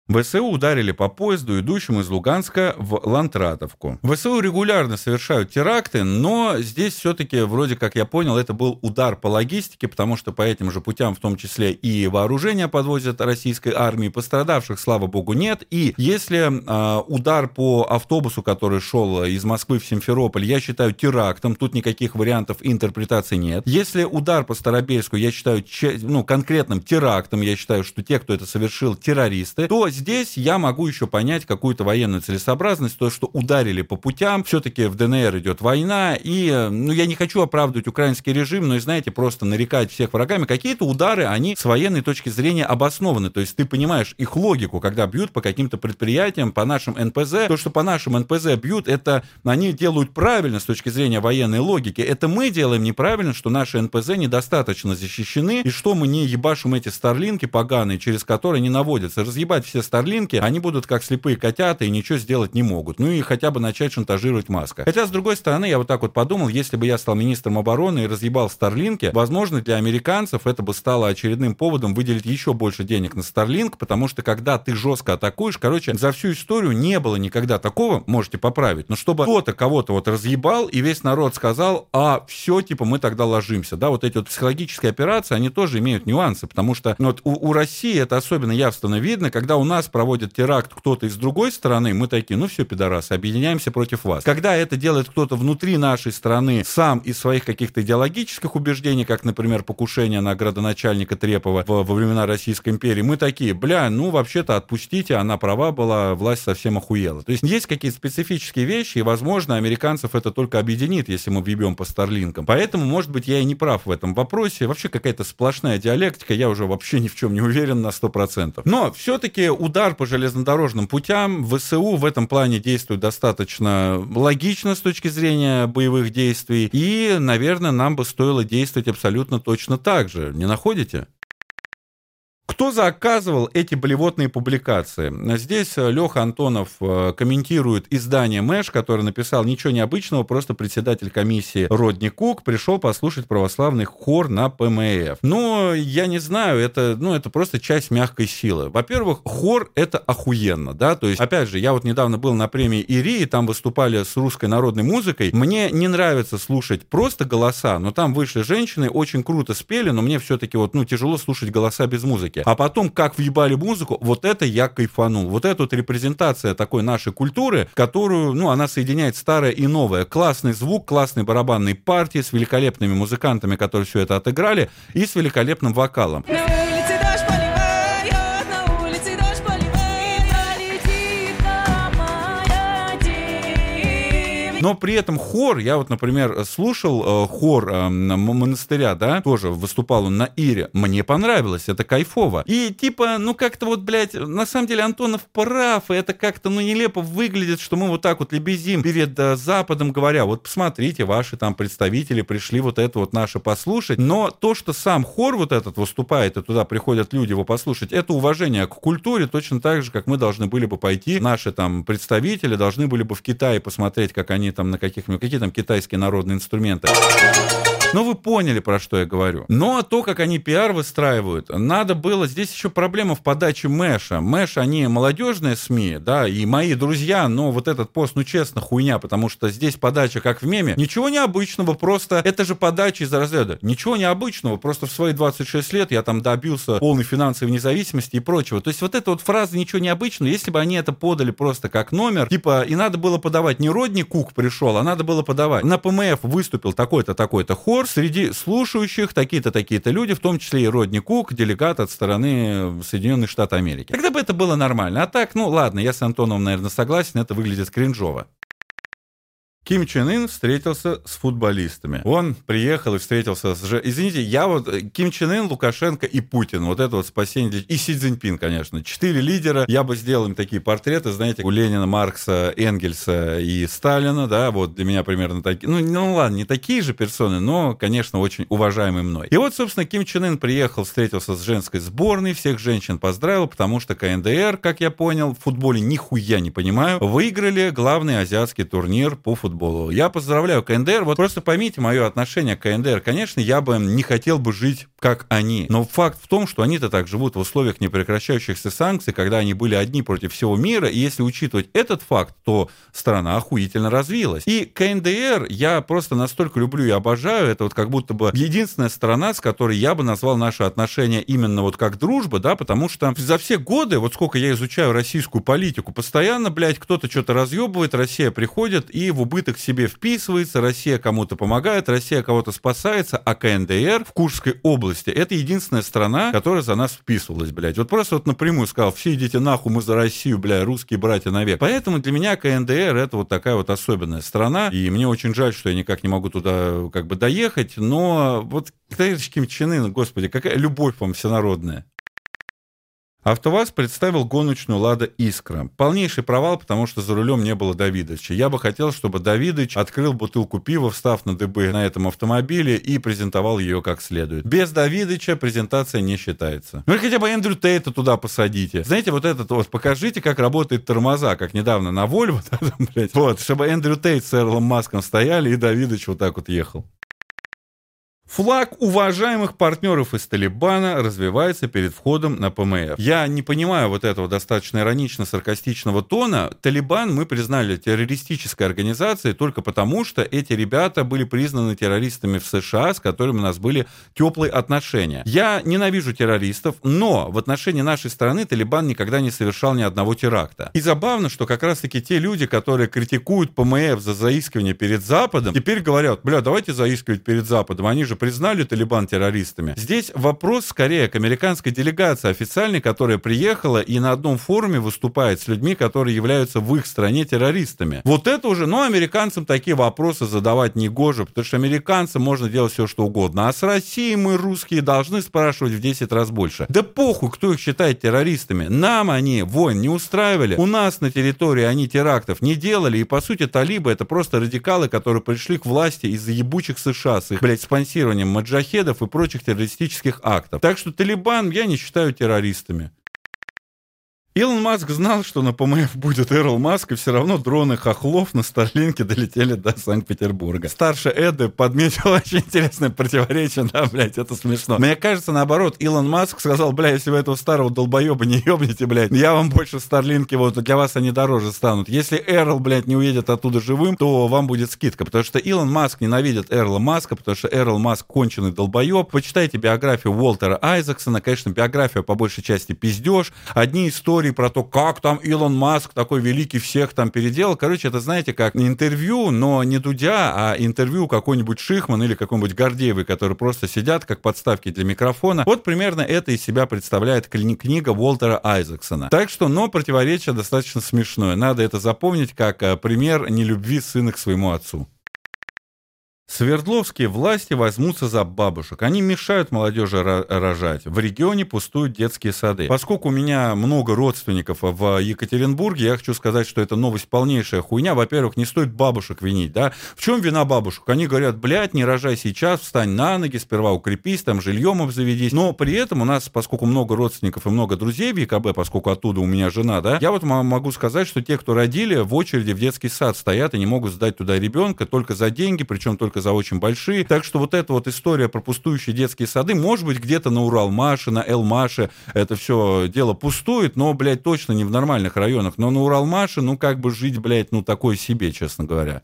ВСУ ударили по поезду, идущему из Луганска в Лантратовку. ВСУ регулярно совершают теракты, но здесь все-таки, вроде как я понял, это был удар по логистике, потому что по этим же путям в том числе и вооружение подвозят российской армии. Пострадавших, слава богу, нет. И если э, удар по автобусу, который шел из Москвы в Симферополь, я считаю терактом, тут никаких вариантов интерпретации нет. Если удар по Старобельску я считаю ну, конкретным терактом, я считаю, что те, кто это совершил, террористы, то здесь я могу еще понять какую-то военную целесообразность, то, что ударили по путям, все-таки в ДНР идет война, и, ну, я не хочу оправдывать украинский режим, но, и, знаете, просто нарекать всех врагами. Какие-то удары, они с военной точки зрения обоснованы, то есть ты понимаешь их логику, когда бьют по каким-то предприятиям, по нашим эн пэ зэ, то, что по нашим эн пэ зэ бьют, это они делают правильно с точки зрения военной логики, это мы делаем неправильно, что наши эн пэ зэ недостаточно защищены, и что мы не ебашим эти старлинки поганые, через которые не наводятся. Разъебать все старлинки, они будут как слепые котята и ничего сделать не могут. Ну и хотя бы начать шантажировать Маска. Хотя, с другой стороны, я вот так вот подумал, если бы я стал министром обороны и разъебал старлинки, возможно, для американцев это бы стало очередным поводом выделить еще больше денег на Starlink, потому что когда ты жестко атакуешь, короче, за всю историю не было никогда такого, можете поправить, но чтобы кто-то кого-то вот разъебал, и весь народ сказал, а все, типа, мы тогда ложимся. Да, вот эти вот психологические операции, они тоже имеют нюансы, потому что ну, вот у, у России это особенно явственно видно, когда у нас проводит теракт кто-то из другой стороны, мы такие, ну все, пидорасы, объединяемся против вас. Когда это делает кто-то внутри нашей страны, сам из своих каких-то идеологических убеждений, как, например, покушение на градоначальника Трепова во, во времена Российской империи, мы такие, бля, ну вообще-то отпустите, она права была, власть совсем охуела. То есть есть какие-то специфические вещи, и, возможно, американцев это только объединит, если мы въебем по старлинкам. Поэтому, может быть, я и не прав в этом вопросе. Вообще какая-то сплошная диалектика, я уже вообще ни в чем не уверен на сто процентов. Но все-таки удар по железнодорожным путям, ВСУ в этом плане действует достаточно логично с точки зрения боевых действий, и, наверное, нам бы стоило действовать абсолютно точно так же. Не находите? Кто заказывал эти блевотные публикации? Здесь Леха Антонов комментирует издание Мэш, который написал ничего необычного, просто председатель комиссии Родни Кук пришел послушать православный хор на пэ эм эф. Но я не знаю, это, ну, это просто часть мягкой силы. Во-первых, хор — это охуенно, да, то есть, опять же, я вот недавно был на премии ИРИ, и там выступали с русской народной музыкой. Мне не нравится слушать просто голоса, но там вышли женщины, очень круто спели, но мне все-таки вот, ну, тяжело слушать голоса без музыки. А потом, как въебали музыку, вот это я кайфанул. Вот это вот репрезентация такой нашей культуры, которую, ну, она соединяет старое и новое. Классный звук, классные барабанные партии с великолепными музыкантами, которые все это отыграли, и с великолепным вокалом. Но при этом хор, я вот, например, слушал э, хор э, монастыря, да, тоже выступал он на Ире, мне понравилось, это кайфово. И типа, ну как-то вот, блядь, на самом деле Антонов прав, и это как-то, ну, нелепо выглядит, что мы вот так вот лебезим перед э, Западом, говоря, вот посмотрите, ваши там представители пришли вот это вот наше послушать, но то, что сам хор вот этот выступает, и туда приходят люди его послушать, это уважение к культуре, точно так же, как мы должны были бы пойти, наши там представители должны были бы в Китае посмотреть, как они там на каких-нибудь, какие там китайские народные инструменты. Ну, вы поняли, про что я говорю. Но то, как они пиар выстраивают, надо было... Здесь еще проблема в подаче Мэша. Мэш, они молодежные СМИ, да, и мои друзья, но вот этот пост, ну, честно, хуйня, потому что здесь подача, как в меме, ничего необычного, просто это же подача из разряда. Ничего необычного, просто в свои двадцать шесть лет я там добился полной финансовой независимости и прочего. То есть вот эта вот фраза «ничего необычного», если бы они это подали просто как номер, типа, и надо было подавать, не Родни Кук пришел, а надо было подавать. На пэ эм эф выступил такой-то, такой-то хор, среди слушающих такие-то, такие-то люди, в том числе и Родни Кук, делегат от стороны Соединенных Штатов Америки. Тогда бы это было нормально. А так, ну ладно, я с Антоновым, наверное, согласен, это выглядит кринжово. Ким Чен Ын встретился с футболистами. Он приехал и встретился с... Извините, я вот... Ким Чен Ын, Лукашенко и Путин. Вот это вот спасение... Для... И Си Цзиньпин, конечно. Четыре лидера. Я бы сделал им такие портреты, знаете, у Ленина, Маркса, Энгельса и Сталина, да, вот для меня примерно такие... Ну, ну ладно, не такие же персоны, но, конечно, очень уважаемые мной. И вот, собственно, Ким Чен Ын приехал, встретился с женской сборной, всех женщин поздравил, потому что ка эн дэ эр, как я понял, в футболе нихуя не понимаю, выиграли главный азиатский турнир по футболу футболу. Я поздравляю КНДР. Вот просто поймите мое отношение к КНДР. Конечно, я бы не хотел бы жить, как они. Но факт в том, что они-то так живут в условиях непрекращающихся санкций, когда они были одни против всего мира. И если учитывать этот факт, то страна охуительно развилась. И КНДР я просто настолько люблю и обожаю. Это вот как будто бы единственная страна, с которой я бы назвал наши отношения именно вот как дружба, да, потому что за все годы, вот сколько я изучаю российскую политику, постоянно, блядь, кто-то что-то разъебывает, Россия приходит и в убыток себе вписывается, Россия кому-то помогает, Россия кого-то спасается, а КНДР в Курской области — это единственная страна, которая за нас вписывалась, блядь. Вот просто вот напрямую сказал: все идите нахуй, мы за Россию, блядь, русские братья навек. Поэтому для меня КНДР — это вот такая вот особенная страна, и мне очень жаль, что я никак не могу туда как бы доехать, но вот товарищ Ким Чен Ын, господи, какая любовь вам всенародная. АвтоВАЗ представил гоночную «Лада Искра». Полнейший провал, потому что за рулем не было Давидыча. Я бы хотел, чтобы Давидыч открыл бутылку пива, встав на дыбы на этом автомобиле, и презентовал ее как следует. Без Давидыча презентация не считается. Ну или хотя бы Эндрю Тейта туда посадите. Знаете, вот этот вот, покажите, как работает тормоза, как недавно на Вольво, вот, чтобы Эндрю Тейт с Эрлом Маском стояли, и Давидыч вот так вот ехал. Флаг уважаемых партнеров из Талибана развивается перед входом на ПМР. Я не понимаю вот этого достаточно иронично-саркастичного тона. Талибан мы признали террористической организацией только потому, что эти ребята были признаны террористами в США, с которыми у нас были теплые отношения. Я ненавижу террористов, но в отношении нашей страны Талибан никогда не совершал ни одного теракта. И забавно, что как раз-таки те люди, которые критикуют ПМР за заискивание перед Западом, теперь говорят: бля, давайте заискивать перед Западом, они же признали Талибан террористами. Здесь вопрос скорее к американской делегации официальной, которая приехала и на одном форуме выступает с людьми, которые являются в их стране террористами. Вот это уже, ну, американцам такие вопросы задавать негоже, потому что американцам можно делать все, что угодно. А с Россией мы, русские, должны спрашивать в десять раз больше. Да похуй, кто их считает террористами. Нам они войн не устраивали. У нас на территории они терактов не делали. И, по сути, талибы — это просто радикалы, которые пришли к власти из-за ебучих США с их, блядь, спонсированием маджахедов и прочих террористических актов. Так что Талибан я не считаю террористами. Илон Маск знал, что на ПМФ будет Эрл Маск, и все равно дроны хохлов на Старлинке долетели до Санкт-Петербурга. Старший Эды подметил очень интересное противоречие, да, блядь, это смешно. Мне кажется, наоборот, Илон Маск сказал: бля, если вы этого старого долбоеба не ебнете, блядь, я вам больше Старлинки, вот для вас они дороже станут. Если Эрл, блядь, не уедет оттуда живым, то вам будет скидка, потому что Илон Маск ненавидит Эрла Маска, потому что Эрл Маск конченый долбоеб. Почитайте биографию Уолтера Айзексона, конечно, биография по большей части пиздеж, одни истории про то, как там Илон Маск такой великий всех там переделал. Короче, это, знаете, как интервью, но не Дудя, а интервью какой-нибудь Шихман или какой-нибудь Гордеевой, которые просто сидят как подставки для микрофона. Вот примерно это из себя представляет книга Уолтера Айзексона. Так что, но противоречие достаточно смешное. Надо это запомнить как пример нелюбви сына к своему отцу. Свердловские власти возьмутся за бабушек. Они мешают молодежи рожать. В регионе пустуют детские сады. Поскольку у меня много родственников в Екатеринбурге, я хочу сказать, что это новость полнейшая хуйня. Во-первых, не стоит бабушек винить, да? В чем вина бабушек? Они говорят: блядь, не рожай сейчас, встань на ноги, сперва укрепись, там жильем обзаведись. Но при этом у нас, поскольку много родственников и много друзей в ЕКБ, поскольку оттуда у меня жена, да, я вот могу сказать, что те, кто родили, в очереди в детский сад стоят и не могут сдать туда ребенка только за деньги, причем только за очень большие. Так что вот эта вот история про пустующие детские сады, может быть, где-то на Уралмаше, на Элмаше это все дело пустует, но, блядь, точно не в нормальных районах. Но на Уралмаше, ну, как бы жить, блядь, ну, такое себе, честно говоря.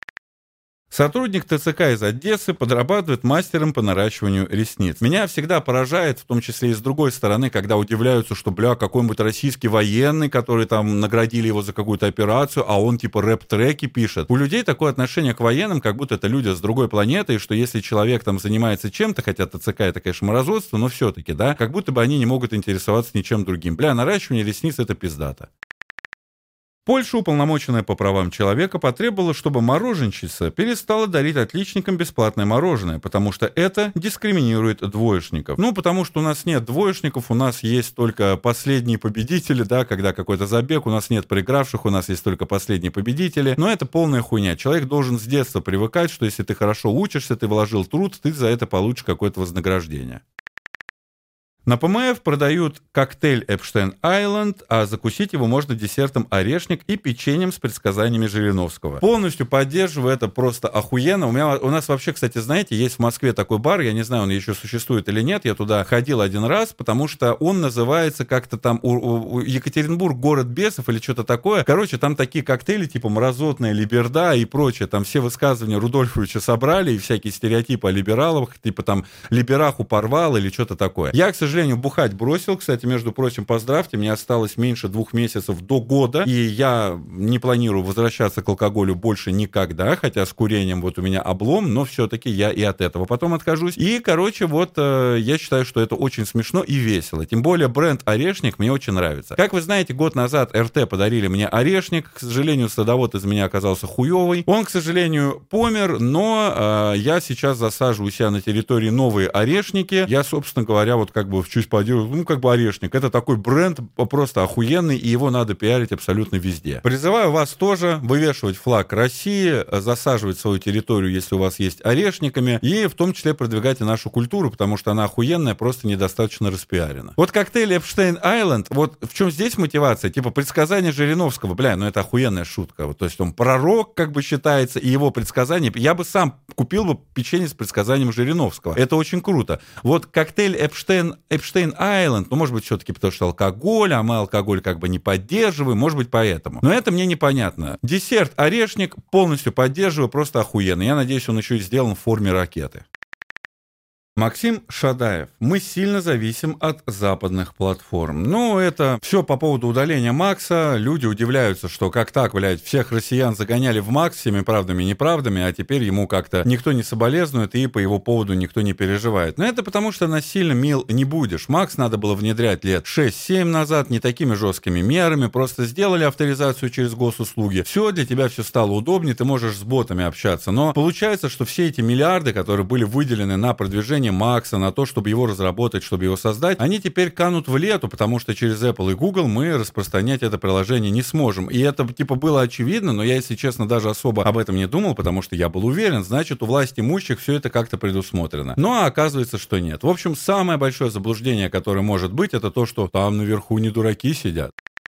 Сотрудник ТЦК из Одессы подрабатывает мастером по наращиванию ресниц. Меня всегда поражает, в том числе и с другой стороны, когда удивляются, что, бля, какой-нибудь российский военный, который там наградили его за какую-то операцию, а он типа рэп-треки пишет. У людей такое отношение к военным, как будто это люди с другой планеты, и что если человек там занимается чем-то, хотя ТЦК это, конечно, морозотство, но все-таки, да, как будто бы они не могут интересоваться ничем другим. Бля, наращивание ресниц — это пиздато. Польша, уполномоченная по правам человека, потребовала, чтобы мороженщица перестала дарить отличникам бесплатное мороженое, потому что это дискриминирует двоечников. Ну, потому что у нас нет двоечников, у нас есть только последние победители, да, когда какой-то забег, у нас нет проигравших, у нас есть только последние победители. Но это полная хуйня. Человек должен с детства привыкать, что если ты хорошо учишься, ты вложил труд, ты за это получишь какое-то вознаграждение. На ПМФ продают коктейль Эпштейн Айленд, а закусить его можно десертом орешник и печеньем с предсказаниями Жириновского. Полностью поддерживаю, это просто охуенно. У меня, у нас вообще, кстати, знаете, есть в Москве такой бар, я не знаю, он еще существует или нет, я туда ходил один раз, потому что он называется как-то там у, у, Екатеринбург, город бесов или что-то такое. Короче, там такие коктейли типа мразотная либерда и прочее, там все высказывания Рудольфовича собрали и всякие стереотипы о либералах, типа там либераху порвал или что-то такое. Я, к сожалению, бухать бросил, кстати, между прочим, поздравьте, мне осталось меньше двух месяцев до года, и я не планирую возвращаться к алкоголю больше никогда, хотя с курением вот у меня облом, но все-таки я и от этого потом откажусь. И, короче, вот э, я считаю, что это очень смешно и весело. Тем более бренд «Орешник» мне очень нравится. Как вы знаете, год назад эр тэ подарили мне «Орешник». К сожалению, садовод из меня оказался хуёвый. Он, к сожалению, помер, но э, я сейчас засаживаю себя на территории новые орешники. Я, собственно говоря, вот как бы чуть подержу, ну, как бы «Орешник». Это такой бренд просто охуенный, и его надо пиарить абсолютно везде. Призываю вас тоже вывешивать флаг России, засаживать свою территорию, если у вас есть орешниками, и в том числе продвигать и нашу культуру, потому что она охуенная, просто недостаточно распиарена. Вот коктейль Эпштейн Айленд, вот в чем здесь мотивация? Типа предсказание Жириновского, бля, ну это охуенная шутка. Вот, то есть он пророк, как бы считается, и его предсказание. Я бы сам купил бы печенье с предсказанием Жириновского. Это очень круто. Вот коктейль Эпштейн, Эпштейн Айленд, ну, может быть, все-таки потому что алкоголь, а мы алкоголь как бы не поддерживаем, может быть, поэтому. Но это мне непонятно. Десерт орешник полностью поддерживаю, просто охуенно. Я надеюсь, он еще и сделан в форме ракеты. Максим Шадаев. Мы сильно зависим от западных платформ. Ну, это все по поводу удаления Макса. Люди удивляются, что как так, блядь, всех россиян загоняли в Макс всеми правдами и неправдами, а теперь ему как-то никто не соболезнует и по его поводу никто не переживает. Но это потому, что насильно мил не будешь. Макс надо было внедрять лет шесть-семь назад, не такими жесткими мерами, просто сделали авторизацию через госуслуги. Все, для тебя все стало удобнее, ты можешь с ботами общаться. Но получается, что все эти миллиарды, которые были выделены на продвижение Макса, на то, чтобы его разработать, чтобы его создать, они теперь канут в лету, потому что через Apple и Google мы распространять это приложение не сможем. И это типа было очевидно, но я, если честно, даже особо об этом не думал, потому что я был уверен, значит, у власть имущих все это как-то предусмотрено. Ну, а оказывается, что нет. В общем, самое большое заблуждение, которое может быть, это то, что там наверху не дураки сидят.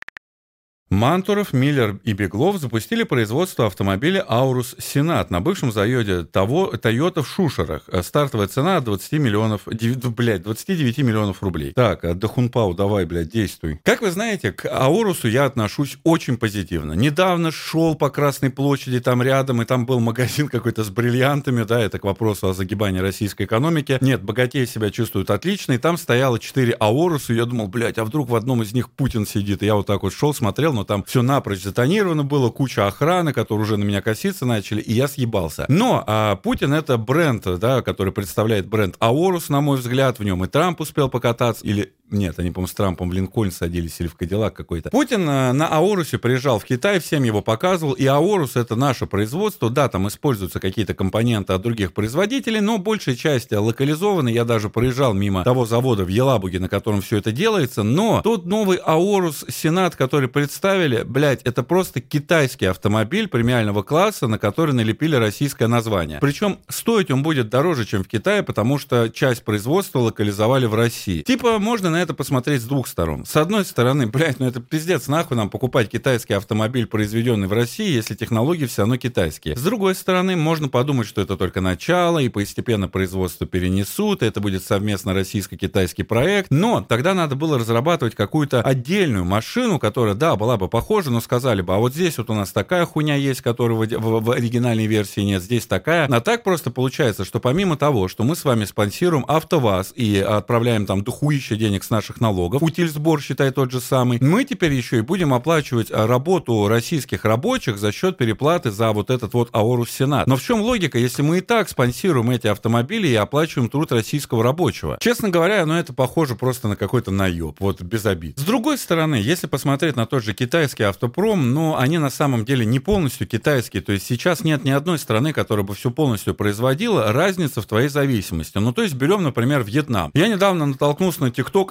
Мантуров, Миллер и Беглов запустили производство автомобиля Аурус Сенат на бывшем заводе Toyota в Шушерах. Стартовая цена от двадцати миллионов, блядь, двадцати девяти миллионов рублей. Так, Дахунпау, давай, блядь, действуй. Как вы знаете, к Аурусу я отношусь очень позитивно. Недавно шел по Красной площади, там рядом, и там был магазин какой-то с бриллиантами, да, это к вопросу о загибании российской экономики. Нет, богатеи себя чувствуют отлично, и там стояло четыре Ауруса, и я думал, блядь, а вдруг в одном из них Путин сидит? И я вот так вот шел, смотрел, но там все напрочь затонировано было, куча охраны, которые уже на меня коситься начали, и я съебался. Но а, Путин — это бренд, да, который представляет бренд Аурус, на мой взгляд, в нем и Трамп успел покататься, или... Нет, они, по-моему, с Трампом в Линкольн садились или в Кадиллак какой-то. Путин а, на Аурусе приезжал в Китай, всем его показывал, и Аурус — это наше производство, да, там используются какие-то компоненты от других производителей, но большая часть локализована. Я даже проезжал мимо того завода в Елабуге, на котором все это делается, но тот новый Аурус Сенат, который представили, блядь, это просто китайский автомобиль премиального класса, на который налепили российское название. Причем стоить он будет дороже, чем в Китае, потому что часть производства локализовали в России. Типа, можно на это посмотреть с двух сторон. С одной стороны, блядь, ну это пиздец, нахуй нам покупать китайский автомобиль, произведенный в России, если технологии все равно китайские. С другой стороны, можно подумать, что это только начало, и постепенно производство перенесут, и это будет совместно российско-китайский проект, но тогда надо было разрабатывать какую-то отдельную машину, которая, да, была бы похожа, но сказали бы, а вот здесь вот у нас такая хуйня есть, которой в, в, в оригинальной версии нет, здесь такая. А так просто получается, что помимо того, что мы с вами спонсируем АвтоВАЗ и отправляем там дохуища денег с наших налогов, утильсбор, считай, тот же самый, мы теперь еще и будем оплачивать работу российских рабочих за счет переплаты за вот этот вот Аурус Сенат. Но в чем логика, если мы и так спонсируем эти автомобили и оплачиваем труд российского рабочего? Честно говоря, ну это похоже просто на какой-то наеб, вот без обид. С другой стороны, если посмотреть на тот же китайский автопром, но они на самом деле не полностью китайские, то есть сейчас нет ни одной страны, которая бы все полностью производила, разница в твоей зависимости. Ну то есть берем, например, Вьетнам. Я недавно натолкнулся на ТикТок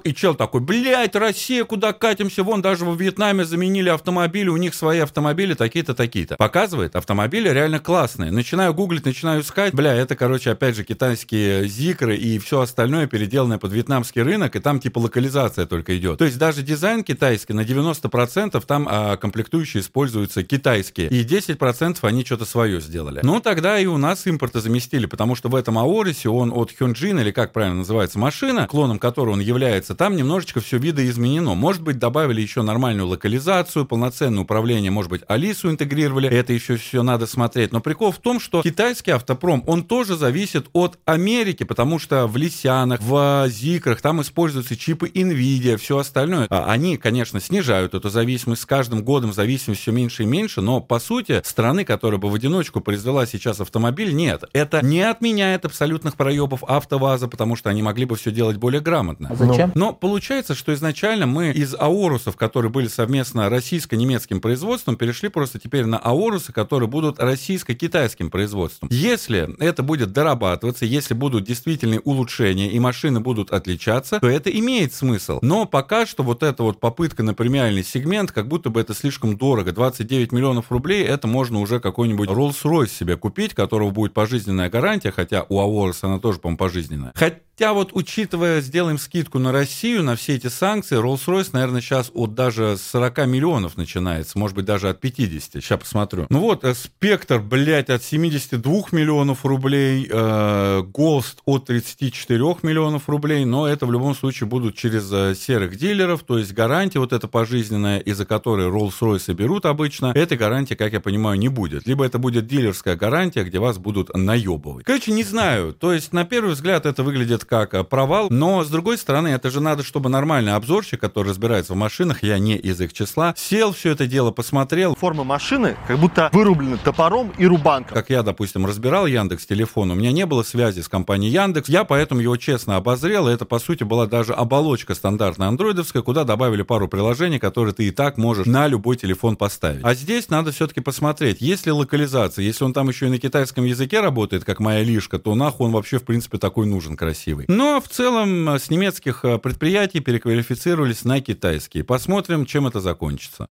и чел такой, блядь, Россия, куда катимся? Вон даже во Вьетнаме заменили автомобили, у них свои автомобили такие-то, такие-то. Показывает, автомобили реально классные. Начинаю гуглить, начинаю искать, бля, это, короче, опять же, китайские зикры и все остальное переделанное под вьетнамский рынок, и там типа локализация только идет. То есть даже дизайн китайский на девяносто процентов там а, комплектующие используются китайские, и десять процентов они что-то свое сделали. Ну, тогда и у нас импорта заместили, потому что в этом Аорисе он от Hyunjin, или как правильно называется машина, клоном которой он является, там немножечко все видоизменено. Может быть, добавили еще нормальную локализацию, полноценное управление, может быть, Алису интегрировали, это еще все надо смотреть. Но прикол в том, что китайский автопром, он тоже зависит от Америки, потому что в Лисянах, в Зикрах там используются чипы NVIDIA, все остальное. Они, конечно, снижают эту зависимость, с каждым годом зависимость все меньше и меньше, но, по сути, страны, которая бы в одиночку произвела сейчас автомобиль, нет. Это не отменяет абсолютных проебов АвтоВАЗа, потому что они могли бы все делать более грамотно. А зачем? Но получается, что изначально мы из Аорусов, которые были совместно российско-немецким производством, перешли просто теперь на Аорусы, которые будут российско-китайским производством. Если это будет дорабатываться, если будут действительные улучшения и машины будут отличаться, то это имеет смысл. Но пока что вот эта вот попытка на премиальный сегмент, как будто бы это слишком дорого. двадцать девять миллионов рублей, это можно уже какой-нибудь Rolls-Royce себе купить, которого будет пожизненная гарантия, хотя у Аорус она тоже, по-моему, пожизненная. Хотя вот, учитывая, сделаем скидку на Россию, на все эти санкции, Rolls-Royce, наверное, сейчас от даже сорок миллионов начинается, может быть, даже от пятидесяти. Сейчас посмотрю. Ну вот, Спектр, блядь, от семидесяти двух миллионов рублей, э, Ghost от тридцати четырёх миллионов рублей, но это в любом случае будут через э, серых дилеров, то есть гарантия вот эта пожизненная, из-за которой Rolls-Royce берут обычно, этой гарантии, как я понимаю, не будет. Либо это будет дилерская гарантия, где вас будут наебывать. Короче, не знаю, то есть на первый взгляд это выглядит как провал, но с другой стороны, это же надо, чтобы нормальный обзорщик, который разбирается в машинах, я не из их числа, сел, все это дело посмотрел. Форма машины как будто вырублена топором и рубанком. Как я, допустим, разбирал Яндекс.Телефон, у меня не было связи с компанией Яндекс, я поэтому его честно обозрел, и это, по сути, была даже оболочка стандартная андроидовская, куда добавили пару приложений, которые ты и так можешь на любой телефон поставить. А здесь надо все-таки посмотреть, есть ли локализация, если он там еще и на китайском языке работает, как моя лишка, то нахуй он вообще, в принципе, такой нужен, красивый. Но в целом с немецких предприятий переквалифицировались на китайские. Посмотрим, чем это закончится.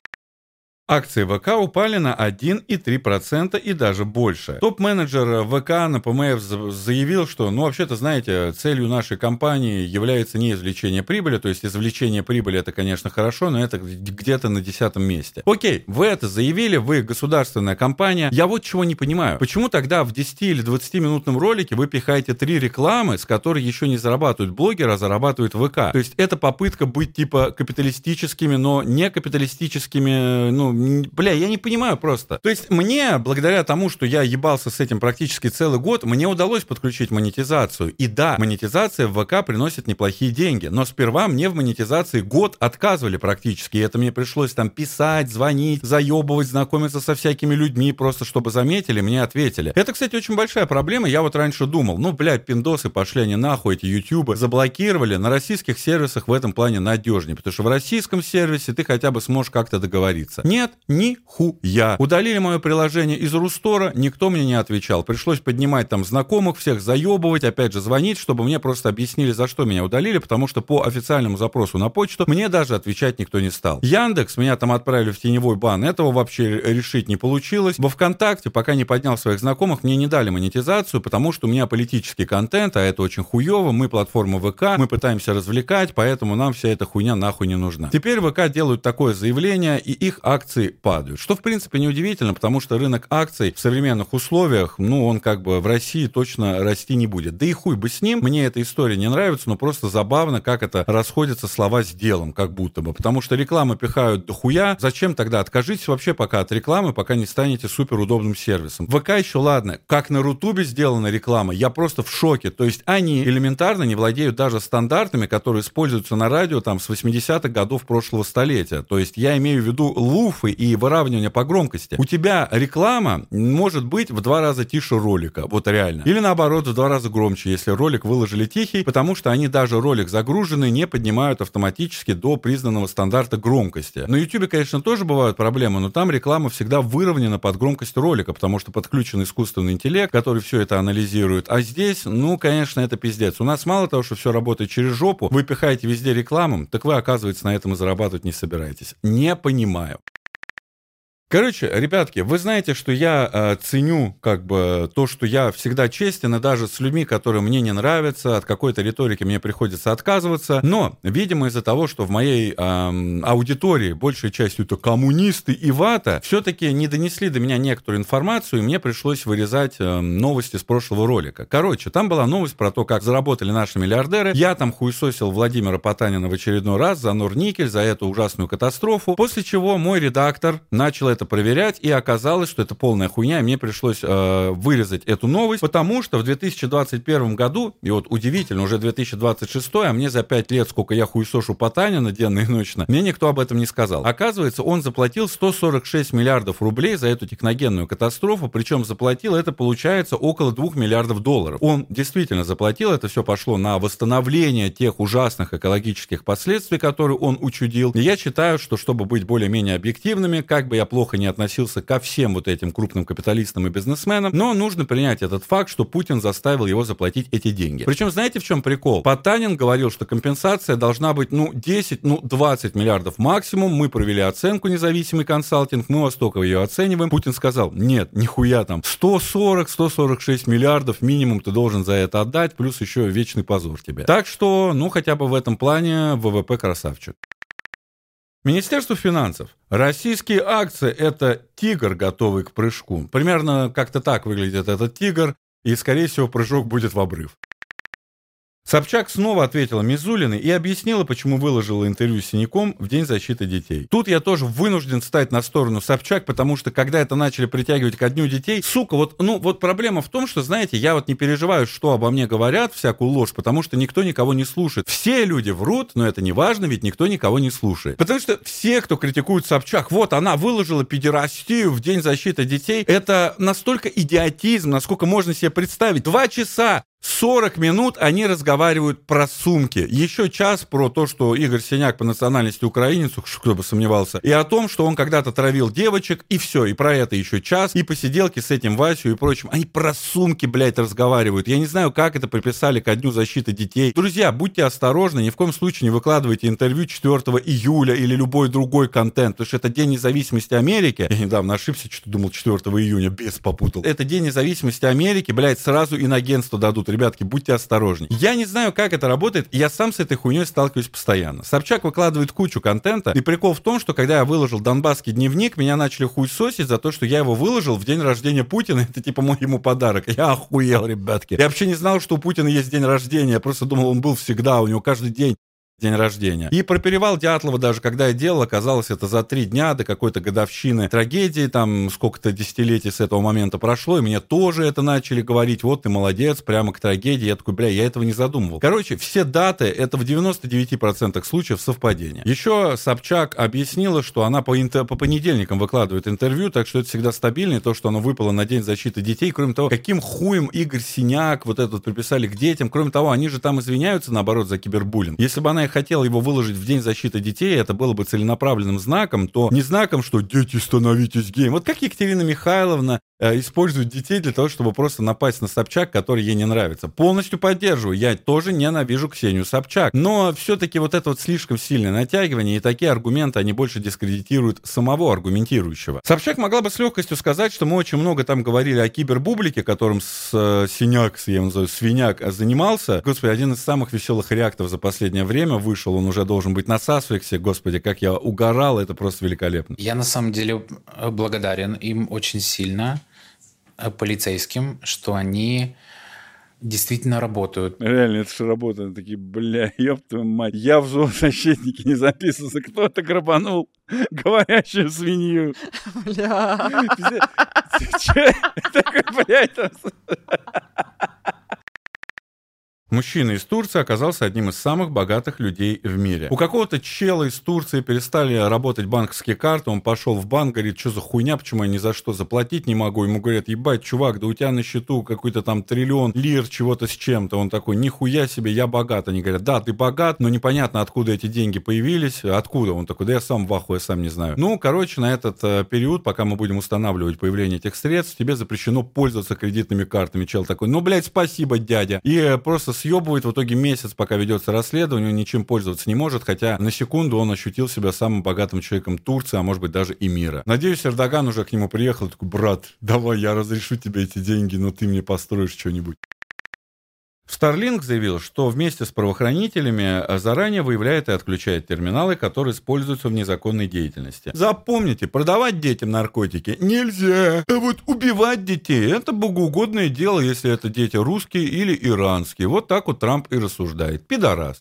Акции ВК упали на один и три десятых процента и даже больше. Топ-менеджер ВК на ПМФ заявил, что, ну, вообще-то, знаете, целью нашей компании является не извлечение прибыли, то есть извлечение прибыли это, конечно, хорошо, но это где-то на десятом месте. Окей, вы это заявили, вы государственная компания. Я вот чего не понимаю. Почему тогда в десяти или двадцатиминутном ролике вы пихаете три рекламы, с которой еще не зарабатывают блогеры, а зарабатывают ВК? То есть это попытка быть типа капиталистическими, но не капиталистическими, ну, бля, я не понимаю просто. То есть мне, благодаря тому, что я ебался с этим практически целый год, мне удалось подключить монетизацию. И да, монетизация в ВК приносит неплохие деньги, но сперва мне в монетизации год отказывали практически, и это мне пришлось там писать, звонить, заебывать, знакомиться со всякими людьми, просто чтобы заметили, мне ответили. Это, кстати, очень большая проблема, я вот раньше думал, ну, блядь, пиндосы пошли они нахуй, эти ютубы, заблокировали, на российских сервисах в этом плане надежнее, потому что в российском сервисе ты хотя бы сможешь как-то договориться. Нет, нихуя. Удалили мое приложение из Рустора, никто мне не отвечал. Пришлось поднимать там знакомых, всех заебывать, опять же звонить, чтобы мне просто объяснили, за что меня удалили, потому что по официальному запросу на почту мне даже отвечать никто не стал. Яндекс, меня там отправили в теневой бан, этого вообще решить не получилось. Во ВКонтакте, пока не поднял своих знакомых, мне не дали монетизацию, потому что у меня политический контент, а это очень хуево, мы платформа ВК, мы пытаемся развлекать, поэтому нам вся эта хуйня нахуй не нужна. Теперь ВК делают такое заявление, и их акции падают. Что, в принципе, неудивительно, потому что рынок акций в современных условиях, ну, он как бы в России точно расти не будет. Да и хуй бы с ним, мне эта история не нравится, но просто забавно, как это расходятся слова с делом, как будто бы. Потому что рекламы пихают до хуя, зачем тогда? Откажитесь вообще пока от рекламы, пока не станете суперудобным сервисом. ВК еще ладно, как на Рутубе сделана реклама, я просто в шоке. То есть они элементарно не владеют даже стандартами, которые используются на радио там с восьмидесятых годов прошлого столетия. То есть я имею в виду луф, буфы и выравнивание по громкости. У тебя реклама может быть в два раза тише ролика, вот реально. Или наоборот, в два раза громче, если ролик выложили тихий, потому что они даже ролик загруженный не поднимают автоматически до признанного стандарта громкости. На YouTube, конечно, тоже бывают проблемы, но там реклама всегда выровнена под громкость ролика, потому что подключен искусственный интеллект, который все это анализирует. А здесь, ну, конечно, это пиздец. У нас мало того, что все работает через жопу, вы пихаете везде рекламу, так вы, оказывается, на этом и зарабатывать не собираетесь. Не понимаю. Короче, ребятки, вы знаете, что я э, ценю как бы то, что я всегда честен, и даже с людьми, которые мне не нравятся, от какой-то риторики мне приходится отказываться. Но, видимо, из-за того, что в моей э, аудитории большей частью это коммунисты и вата, все-таки не донесли до меня некоторую информацию, и мне пришлось вырезать э, новости с прошлого ролика. Короче, там была новость про то, как заработали наши миллиардеры. Я там хуесосил Владимира Потанина в очередной раз за Норникель, за эту ужасную катастрофу, после чего мой редактор начал это проверять, и оказалось, что это полная хуйня, и мне пришлось э, вырезать эту новость, потому что в две тысячи двадцать первом году, и вот удивительно, уже две тысячи двадцать шестой, а мне за пять лет, сколько я хуесошу Потанина денно и ночно, мне никто об этом не сказал. Оказывается, он заплатил сто сорок шесть миллиардов рублей за эту техногенную катастрофу, причем заплатил это, получается, около двух миллиардов долларов. Он действительно заплатил, это все пошло на восстановление тех ужасных экологических последствий, которые он учудил. И я считаю, что чтобы быть более-менее объективными, как бы я плохо не относился ко всем вот этим крупным капиталистам и бизнесменам, но нужно принять этот факт, что Путин заставил его заплатить эти деньги. Причем знаете, в чем прикол? Потанин говорил, что компенсация должна быть, ну, десять, ну, двадцать миллиардов максимум. Мы провели оценку, независимый консалтинг, мы во столько ее оцениваем. Путин сказал, нет, нихуя там, сто сорок - сто сорок шесть миллиардов минимум ты должен за это отдать, плюс еще вечный позор тебе. Так что, ну, хотя бы в этом плане ВВП красавчик. Министерство финансов. Российские акции – это тигр, готовый к прыжку. Примерно как-то так выглядит этот тигр, и, скорее всего, прыжок будет в обрыв. Собчак снова ответила Мизулиной и объяснила, почему выложила интервью с Синяком в День защиты детей. Тут я тоже вынужден встать на сторону Собчак, потому что когда это начали притягивать ко Дню детей, сука, вот, ну, вот проблема в том, что, знаете, я вот не переживаю, что обо мне говорят, всякую ложь, потому что никто никого не слушает. Все люди врут, но это не важно, ведь никто никого не слушает. Потому что все, кто критикует Собчак, вот она выложила педерастию в День защиты детей, это настолько идиотизм, насколько можно себе представить. Два часа сорок минут они разговаривают про сумки. Еще час про то, что Игорь Синяк по национальности украинец, кто бы сомневался, и о том, что он когда-то травил девочек, и все, и про это еще час, и посиделки с этим Васю и прочим. Они про сумки, блядь, разговаривают. Я не знаю, как это приписали ко Дню защиты детей. Друзья, будьте осторожны, ни в коем случае не выкладывайте интервью четвёртого июля или любой другой контент, потому что это День независимости Америки. Я недавно ошибся, что думал четвёртого июня, без попутал. Это День независимости Америки, блядь, сразу инагентство дадут. Ребятки, будьте осторожнее. Я не знаю, как это работает, я сам с этой хуйней сталкиваюсь постоянно. Собчак выкладывает кучу контента, и прикол в том, что когда я выложил Донбасский дневник, меня начали хуйсосить за то, что я его выложил в день рождения Путина, это типа мой ему подарок. Я охуел, ребятки. Я вообще не знал, что у Путина есть день рождения, я просто думал, он был всегда, у него каждый день день рождения. И про перевал Дятлова даже, когда я делал, оказалось, это за три дня до какой-то годовщины трагедии, там сколько-то десятилетий с этого момента прошло, и мне тоже это начали говорить, вот ты молодец, прямо к трагедии. Я такой, бля, я этого не задумывал. Короче, все даты, это в девяноста девяти процентах случаев совпадение. Еще Собчак объяснила, что она по, интер... по понедельникам выкладывает интервью, так что это всегда стабильно, и то, что оно выпало на День защиты детей. Кроме того, каким хуем Игорь Синяк вот это вот приписали к детям. Кроме того, они же там извиняются, наоборот, за кибербуллинг. Если бы она хотела его выложить в День защиты детей, это было бы целенаправленным знаком, то не знаком, что дети, становитесь геем. Вот как Екатерина Михайловна э, использует детей для того, чтобы просто напасть на Собчак, который ей не нравится. Полностью поддерживаю. Я тоже ненавижу Ксению Собчак. Но все-таки вот это вот слишком сильное натягивание, и такие аргументы, они больше дискредитируют самого аргументирующего. Собчак могла бы с легкостью сказать, что мы очень много там говорили о кибербублике, которым с, э, Синяк, я его называю, Свиняк, занимался. Господи, один из самых веселых реактов за последнее время вышел. Он уже должен быть на Сасфлексе. Господи, как я угорал, это просто великолепно. Я на самом деле благодарен им очень сильно, полицейским, что они действительно работают. Реально, это же работает. Такие, бля, ёб твою мать. Я в зоозащитнике не записывался. Кто-то грабанул говорящую свинью. Бля. Такой, блядь, Мужчина из Турции оказался одним из самых богатых людей в мире. У какого-то чела из Турции перестали работать банковские карты, он пошел в банк, говорит, что за хуйня, почему я ни за что заплатить не могу. Ему говорят, ебать, чувак, да у тебя на счету какой-то там триллион лир чего-то с чем-то. Он такой, нихуя себе, я богат. Они говорят, да, ты богат, но непонятно, откуда эти деньги появились. Откуда? Он такой, да я сам в ахуе, я сам не знаю. Ну, короче, на этот э, период, пока мы будем устанавливать появление этих средств, тебе запрещено пользоваться кредитными картами. Чел такой, ну, блядь, спасибо, дядя. И э, просто съебывает в итоге месяц, пока ведется расследование, он ничем пользоваться не может, хотя на секунду он ощутил себя самым богатым человеком Турции, а может быть даже и мира. Надеюсь, Эрдоган уже к нему приехал, такой, брат, давай я разрешу тебе эти деньги, но ты мне построишь что-нибудь. Starlink заявил, что вместе с правоохранителями заранее выявляет и отключает терминалы, которые используются в незаконной деятельности. Запомните, продавать детям наркотики нельзя, а вот убивать детей — это богоугодное дело, если это дети русские или иранские. Вот так вот Трамп и рассуждает. Пидорас.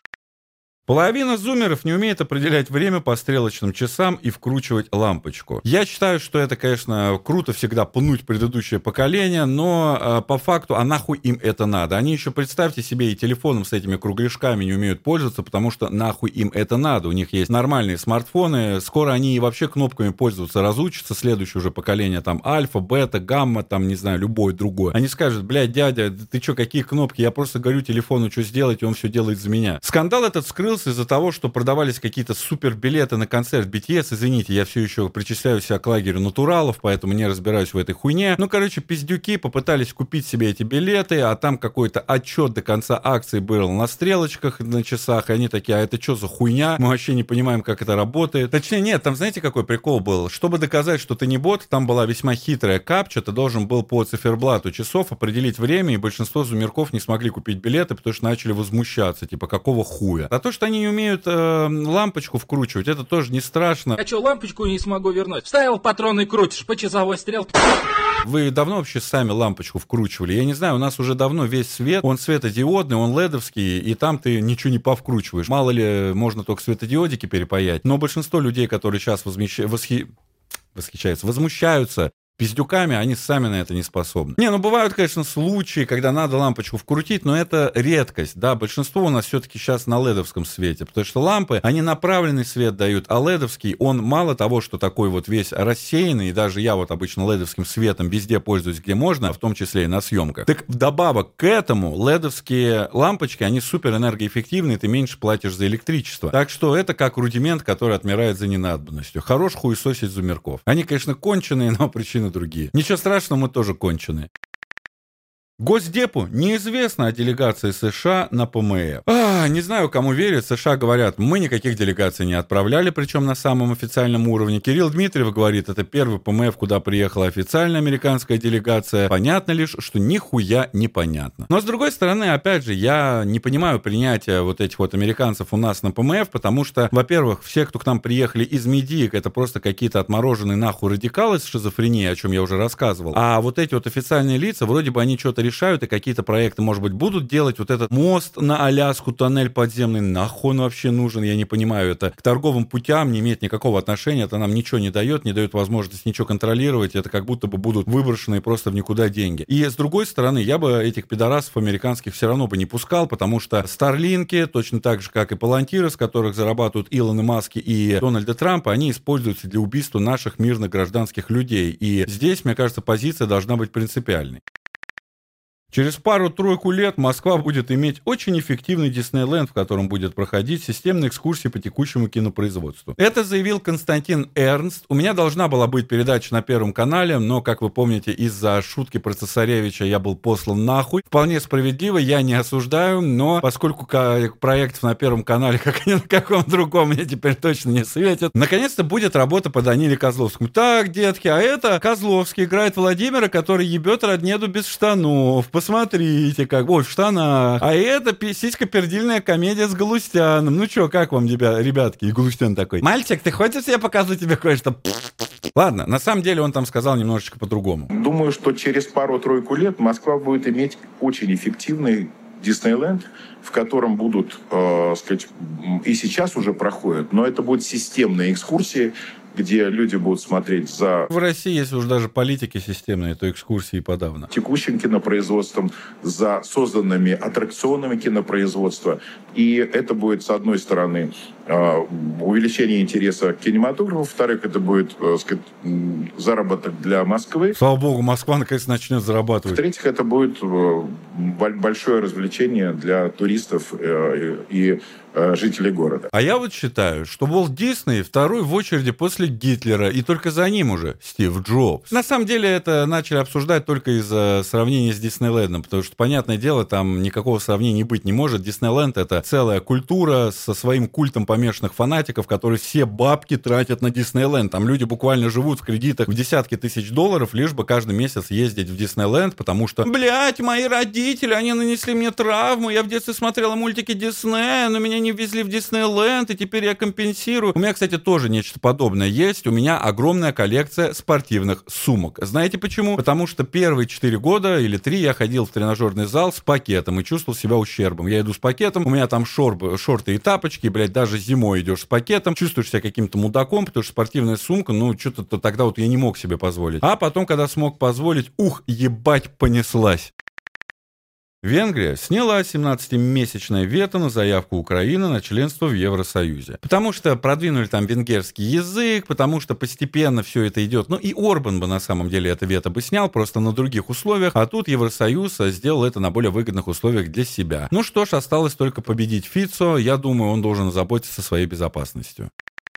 Половина зумеров не умеет определять время по стрелочным часам и вкручивать лампочку. Я считаю, что это, конечно, круто всегда пнуть предыдущее поколение, но э, по факту, а нахуй им это надо? Они еще, представьте себе, и телефоном с этими кругляшками не умеют пользоваться, потому что нахуй им это надо. У них есть нормальные смартфоны, скоро они и вообще кнопками пользоваться разучатся, следующее уже поколение, там, альфа, бета, гамма, там, не знаю, любое другое. Они скажут, блядь, дядя, ты что, какие кнопки? Я просто говорю телефону, что сделать, и он все делает за меня. Скандал этот вскрылся из-за того, что продавались какие-то супер билеты на концерт би ти эс. Извините, я все еще причисляю себя к лагерю натуралов, поэтому не разбираюсь в этой хуйне. Ну, короче, пиздюки попытались купить себе эти билеты, а там какой-то отчет до конца акции был на стрелочках, на часах, и они такие, а это что за хуйня? Мы вообще не понимаем, как это работает. Точнее, нет, там знаете, какой прикол был? Чтобы доказать, что ты не бот, там была весьма хитрая капча, ты должен был по циферблату часов определить время, и большинство зумерков не смогли купить билеты, потому что начали возмущаться, типа, какого хуя? А то, что они не умеют э, лампочку вкручивать, это тоже не страшно. Я что, лампочку не смогу вернуть? Вставил патрон и крутишь по часовой стрелке. Вы давно вообще сами лампочку вкручивали? Я не знаю, у нас уже давно весь свет, он светодиодный, он ледовский, и там ты ничего не повкручиваешь. Мало ли, можно только светодиодики перепаять. Но большинство людей, которые сейчас возмещ... восхи... восхищаются, возмущаются пиздюками, они сами на это не способны. Не, ну бывают, конечно, случаи, когда надо лампочку вкрутить, но это редкость, да, большинство у нас все-таки сейчас на ледовском свете, потому что лампы, они направленный свет дают, а ледовский, он мало того, что такой вот весь рассеянный, и даже я вот обычно ледовским светом везде пользуюсь, где можно, в том числе и на съемках. Так вдобавок к этому, ледовские лампочки, они супер энергоэффективные, ты меньше платишь за электричество. Так что это как рудимент, который отмирает за ненадобностью. Хорош хуесосить зумерков. Они, конечно, конченые, но причины другие. Ничего страшного, мы тоже конченые. Госдепу неизвестно о делегации США на ПМФ. А, не знаю, кому верить. США говорят, мы никаких делегаций не отправляли, причем на самом официальном уровне. Кирилл Дмитриев говорит, это первый ПМФ, куда приехала официальная американская делегация. Понятно лишь, что нихуя непонятно. Но с другой стороны, опять же, я не понимаю принятия вот этих вот американцев у нас на ПМФ, потому что, во-первых, все, кто к нам приехали из медиек, это просто какие-то отмороженные нахуй радикалы с шизофренией, о чем я уже рассказывал. А вот эти вот официальные лица, вроде бы они что-то решают, и какие-то проекты, может быть, будут делать. Вот этот мост на Аляску, тоннель подземный, нахуй он вообще нужен, я не понимаю. Это к торговым путям не имеет никакого отношения, это нам ничего не дает, не дает возможности ничего контролировать, это как будто бы будут выброшены просто в никуда деньги. И с другой стороны, я бы этих пидорасов американских все равно бы не пускал, потому что Старлинки, точно так же, как и Палантиры, с которых зарабатывают Илон Маск и Дональда Трампа, они используются для убийства наших мирных гражданских людей. И здесь, мне кажется, позиция должна быть принципиальной. Через пару-тройку лет Москва будет иметь очень эффективный Диснейленд, в котором будет проходить системные экскурсии по текущему кинопроизводству. Это заявил Константин Эрнст. У меня должна была быть передача на Первом канале, но, как вы помните, из-за шутки про цесаревича я был послан нахуй. Вполне справедливо, я не осуждаю, но поскольку проектов на Первом канале, как ни на каком другом, мне теперь точно не светит, наконец-то будет работа по Даниле Козловскому. Так, детки, а это Козловский играет Владимира, который ебет Роднеду без штанов. Посмотрите, как... Ой, в штанах. А это сисько-пердильная комедия с Галустяном. Ну чё, как вам, ребятки? И Галустян такой: мальчик, ты хочешь, я покажу тебе кое-что? Ладно, на самом деле он там сказал немножечко по-другому. Думаю, что через пару-тройку лет Москва будет иметь очень эффективный Диснейленд, в котором будут, э, сказать, и сейчас уже проходят, но это будут системные экскурсии, где люди будут смотреть за... В России, если уж даже политики системные, то экскурсии подавно. Текущим кинопроизводством, за созданными аттракционами кинопроизводства. И это будет, с одной стороны, увеличение интереса к кинематографу, во-вторых, это будет, так сказать, заработок для Москвы. Слава богу, Москва наконец начнет зарабатывать. В-третьих, это будет большое развлечение для туристов и жителей города. А я вот считаю, что Уолт Дисней второй в очереди после Гитлера, и только за ним уже Стив Джобс. На самом деле это начали обсуждать только из-за сравнения с Диснейлендом, потому что, понятное дело, там никакого сравнения быть не может. Диснейленд — это целая культура со своим культом помешанных фанатиков, которые все бабки тратят на Диснейленд. Там люди буквально живут в кредитах в десятки тысяч долларов, лишь бы каждый месяц ездить в Диснейленд, потому что, блядь, мои родители, они нанесли мне травму, я в детстве смотрела мультики Диснея, но меня не везли в Диснейленд, и теперь я компенсирую. У меня, кстати, тоже нечто подобное есть. У меня огромная коллекция спортивных сумок. Знаете почему? Потому что первые четыре года или три я ходил в тренажерный зал с пакетом и чувствовал себя ущербом. Я иду с пакетом, у меня там шорбы, шорты и тапочки, блядь, даже зимой идешь с пакетом, чувствуешь себя каким-то мудаком, потому что спортивная сумка, ну, что-то тогда вот я не мог себе позволить. А потом, когда смог позволить, ух, ебать, понеслась. Венгрия сняла семнадцатимесячное вето на заявку Украины на членство в Евросоюзе. Потому что продвинули там венгерский язык, потому что постепенно все это идет. Ну и Орбан бы на самом деле это вето бы снял, просто на других условиях. А тут Евросоюз сделал это на более выгодных условиях для себя. Ну что ж, осталось только победить Фицо. Я думаю, он должен заботиться своей безопасностью.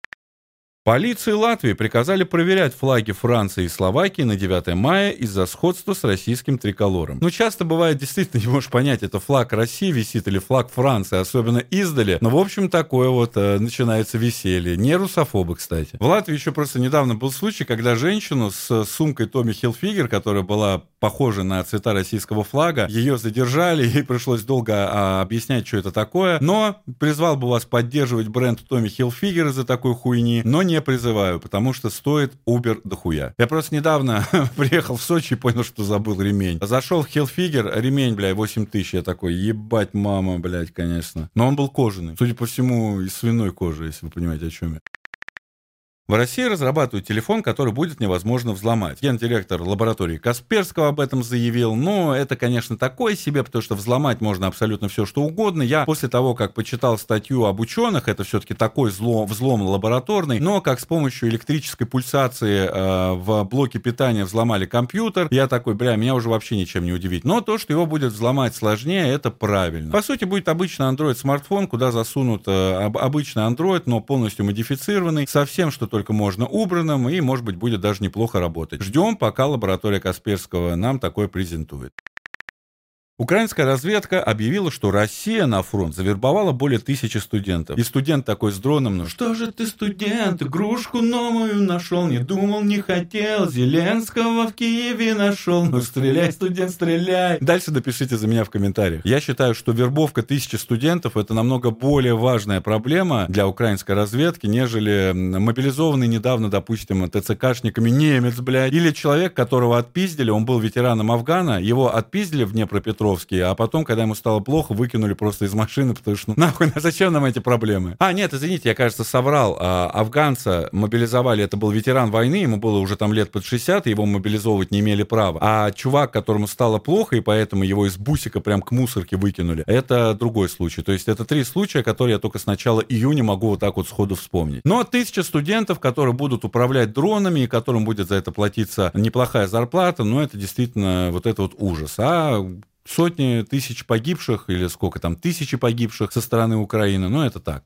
Полиции Латвии приказали проверять флаги Франции и Словакии на девятое мая из-за сходства с российским триколором. Ну, часто бывает, действительно, не можешь понять, это флаг России висит или флаг Франции, особенно издали. Но, в общем, такое вот э, начинается веселье. Не русофобы, кстати. В Латвии еще просто недавно был случай, когда женщину с сумкой Томми Хилфигер, которая была похожа на цвета российского флага, ее задержали, ей пришлось долго а, объяснять, что это такое. Но призвал бы вас поддерживать бренд Томми Хилфигер из-за такой хуйни, но не Не призываю, потому что стоит Uber дохуя. Я просто недавно приехал в Сочи и понял, что забыл ремень. Зашел в Хилфигер, ремень, бля, восемь тысяч. Я такой, ебать, мама, блядь, конечно. Но он был кожаный. Судя по всему, из свиной кожи, если вы понимаете, о чем я. В России разрабатывают телефон, который будет невозможно взломать. Гендиректор лаборатории Касперского об этом заявил. Но это, конечно, такое себе, потому что взломать можно абсолютно все, что угодно. Я после того, как почитал статью об ученых, это все-таки такой взлом, взлом лабораторный, но как с помощью электрической пульсации э, в блоке питания взломали компьютер, я такой, бля, меня уже вообще ничем не удивить. Но то, что его будет взломать сложнее, это правильно. По сути, будет обычный Android-смартфон, куда засунут э, обычный Android, но полностью модифицированный, со всем, что только можно убранным, и, может быть, будет даже неплохо работать. Ждем, пока лаборатория Касперского нам такое презентует. Украинская разведка объявила, что Россия на фронт завербовала более тысячи студентов. И студент такой с дроном, ну что же ты, студент, игрушку новую нашел, не думал, не хотел, Зеленского в Киеве нашел, ну стреляй, студент, стреляй. Дальше допишите за меня в комментариях. Я считаю, что вербовка тысячи студентов — это намного более важная проблема для украинской разведки, нежели мобилизованный недавно, допустим, ТЦКшниками немец, блядь, или человек, которого отпиздили, он был ветераном Афгана, его отпиздили в Днепропетровске, а потом, когда ему стало плохо, выкинули просто из машины, потому что, ну, нахуй, зачем нам эти проблемы? А, нет, извините, я, кажется, соврал. А, афганца мобилизовали, это был ветеран войны, ему было уже там лет под шестьдесят, и его мобилизовывать не имели права. А чувак, которому стало плохо, и поэтому его из бусика прям к мусорке выкинули, это другой случай. То есть это три случая, которые я только с начала июня могу вот так вот сходу вспомнить. Но тысяча студентов, которые будут управлять дронами, и которым будет за это платиться неплохая зарплата, ну, это действительно вот это вот ужас. А сотни тысяч погибших, или сколько там, тысячи погибших со стороны Украины, ну это так.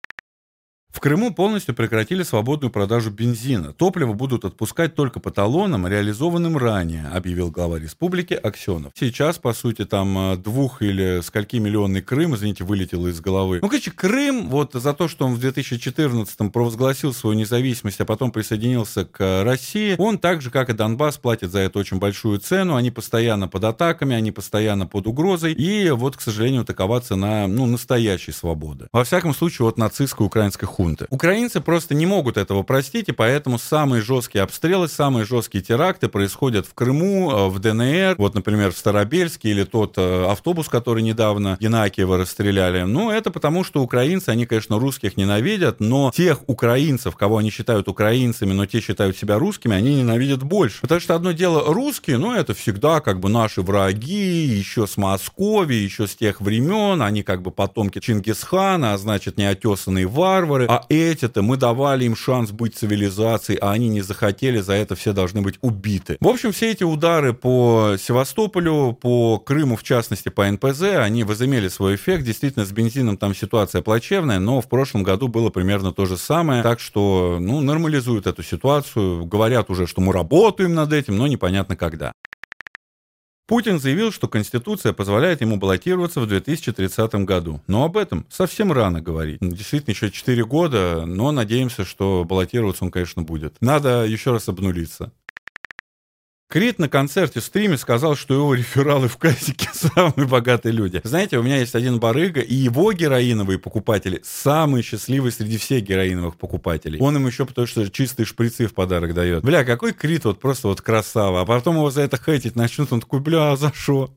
В Крыму полностью прекратили свободную продажу бензина. Топливо будут отпускать только по талонам, реализованным ранее, объявил глава республики Аксенов. Сейчас, по сути, там двух или скольки миллионный Крым, извините, вылетело из головы. Ну, короче, Крым, вот за то, что он в две тысячи четырнадцатом провозгласил свою независимость, а потом присоединился к России, он так же, как и Донбасс, платит за это очень большую цену. Они постоянно под атаками, они постоянно под угрозой. И вот, к сожалению, такова цена, ну, настоящей свободы. Во всяком случае, от нацистской украинской хунты. бунты. Украинцы просто не могут этого простить, и поэтому самые жесткие обстрелы, самые жесткие теракты происходят в Крыму, в ДНР, вот, например, в Старобельске, или тот автобус, который недавно Янакиева расстреляли. Ну, это потому, что украинцы, они, конечно, русских ненавидят, но тех украинцев, кого они считают украинцами, но те считают себя русскими, они ненавидят больше. Потому что одно дело русские, ну, это всегда как бы наши враги, еще с Московии, еще с тех времен, они как бы потомки Чингисхана, а значит, неотесанные варвары, а эти-то мы давали им шанс быть цивилизацией, а они не захотели, за это все должны быть убиты. В общем, все эти удары по Севастополю, по Крыму, в частности, по эн пэ зэ, они возымели свой эффект. Действительно, с бензином там ситуация плачевная, но в прошлом году было примерно то же самое, так что, ну, нормализуют эту ситуацию, говорят уже, что мы работаем над этим, но непонятно когда. Путин заявил, что Конституция позволяет ему баллотироваться в две тысячи тридцатом году. Но об этом совсем рано говорить. Действительно, еще четыре года, но надеемся, что баллотироваться он, конечно, будет. Надо еще раз обнулиться. Крит на концерте-стриме сказал, что его рефералы в Казике самые богатые люди. Знаете, у меня есть один барыга, и его героиновые покупатели самые счастливые среди всех героиновых покупателей. Он им еще потому что чистые шприцы в подарок дает. Бля, какой Крит вот просто вот красава. А потом его за это хейтить начнут, он такой, бля, за шо?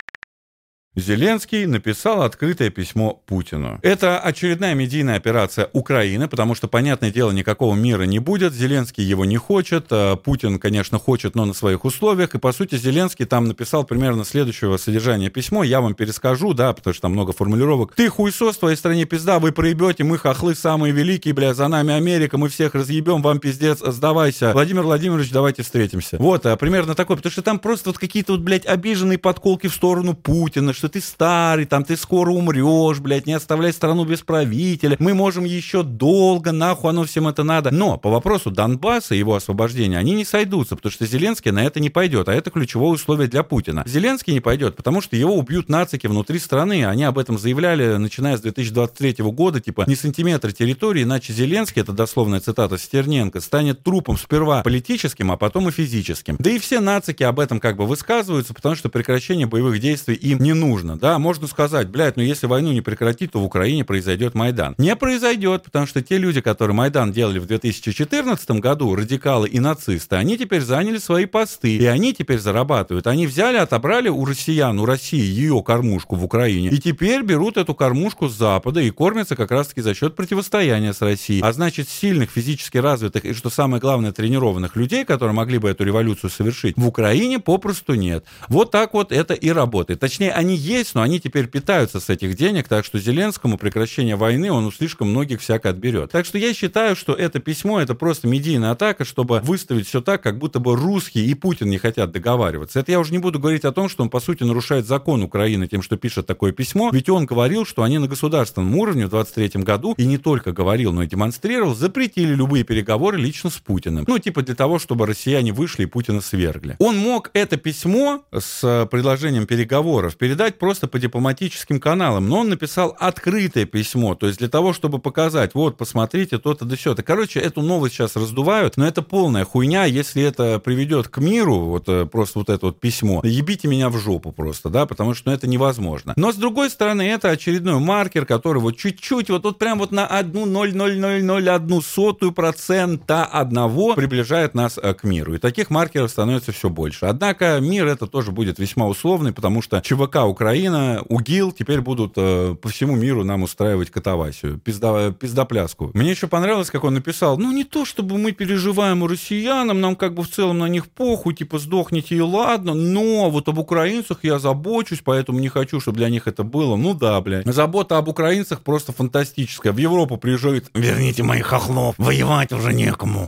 Зеленский написал открытое письмо Путину. Это очередная медийная операция Украины, потому что, понятное дело, никакого мира не будет. Зеленский его не хочет. Путин, конечно, хочет, но на своих условиях. И, по сути, Зеленский там написал примерно следующего содержания письмо. Я вам перескажу, да, потому что там много формулировок. Ты хуесос, в твоей стране пизда, вы проебете, мы хохлы самые великие, бля, за нами Америка, мы всех разъебем, вам пиздец, сдавайся. Владимир Владимирович, давайте встретимся. Вот, а, примерно такой, потому что там просто вот какие-то вот, блядь, обиженные подколки в сторону Путина, что ты старый, там ты скоро умрешь, блядь, не оставляй страну без правителя, мы можем еще долго, нахуй оно всем это надо. Но по вопросу Донбасса и его освобождения они не сойдутся, потому что Зеленский на это не пойдет, а это ключевое условие для Путина. Зеленский не пойдет, потому что его убьют нацики внутри страны, они об этом заявляли, начиная с две тысячи двадцать третьего года, типа, не сантиметра территории, иначе Зеленский, это дословная цитата Стерненко, станет трупом сперва политическим, а потом и физическим. Да и все нацики об этом как бы высказываются, потому что прекращение боевых действий им не нужно. Да, можно сказать, блядь, ну если войну не прекратить, то в Украине произойдет Майдан. Не произойдет, потому что те люди, которые Майдан делали в две тысячи четырнадцатом году, радикалы и нацисты, они теперь заняли свои посты, и они теперь зарабатывают. Они взяли, отобрали у россиян, у России ее кормушку в Украине, и теперь берут эту кормушку с Запада и кормятся как раз-таки за счет противостояния с Россией. А значит, сильных, физически развитых и, что самое главное, тренированных людей, которые могли бы эту революцию совершить, в Украине попросту нет. Вот так вот это и работает. Точнее, они есть, но они теперь питаются с этих денег, так что Зеленскому прекращение войны он у слишком многих всяко отберет. Так что я считаю, что это письмо, это просто медийная атака, чтобы выставить все так, как будто бы русские и Путин не хотят договариваться. Это я уже не буду говорить о том, что он, по сути, нарушает закон Украины тем, что пишет такое письмо, ведь он говорил, что они на государственном уровне в двадцать третьем году, и не только говорил, но и демонстрировал, запретили любые переговоры лично с Путиным. Ну, типа для того, чтобы россияне вышли и Путина свергли. Он мог это письмо с предложением переговоров передать просто по дипломатическим каналам, но он написал открытое письмо, то есть для того, чтобы показать, вот, посмотрите, то-то да сё-то. Короче, эту новость сейчас раздувают, но это полная хуйня, если это приведет к миру, вот просто вот это вот письмо, ебите меня в жопу просто, да, потому что ну, это невозможно. Но с другой стороны, это очередной маркер, который вот чуть-чуть, вот, вот прям вот на одну ноль ноль ноль ноль одну сотую процента одного приближает нас к миру. И таких маркеров становится все больше. Однако мир это тоже будет весьма условный, потому что ЧВК Украина, УГИЛ теперь будут э, по всему миру нам устраивать катавасию, пизда, пиздопляску. Мне еще понравилось, как он написал, ну не то, чтобы мы переживаем у россиянам, нам как бы в целом на них похуй, типа сдохните и ладно, но вот об украинцах я забочусь, поэтому не хочу, чтобы для них это было. Ну да, блядь. Забота об украинцах просто фантастическая. В Европу приезжают, верните моих хохлов, воевать уже некому.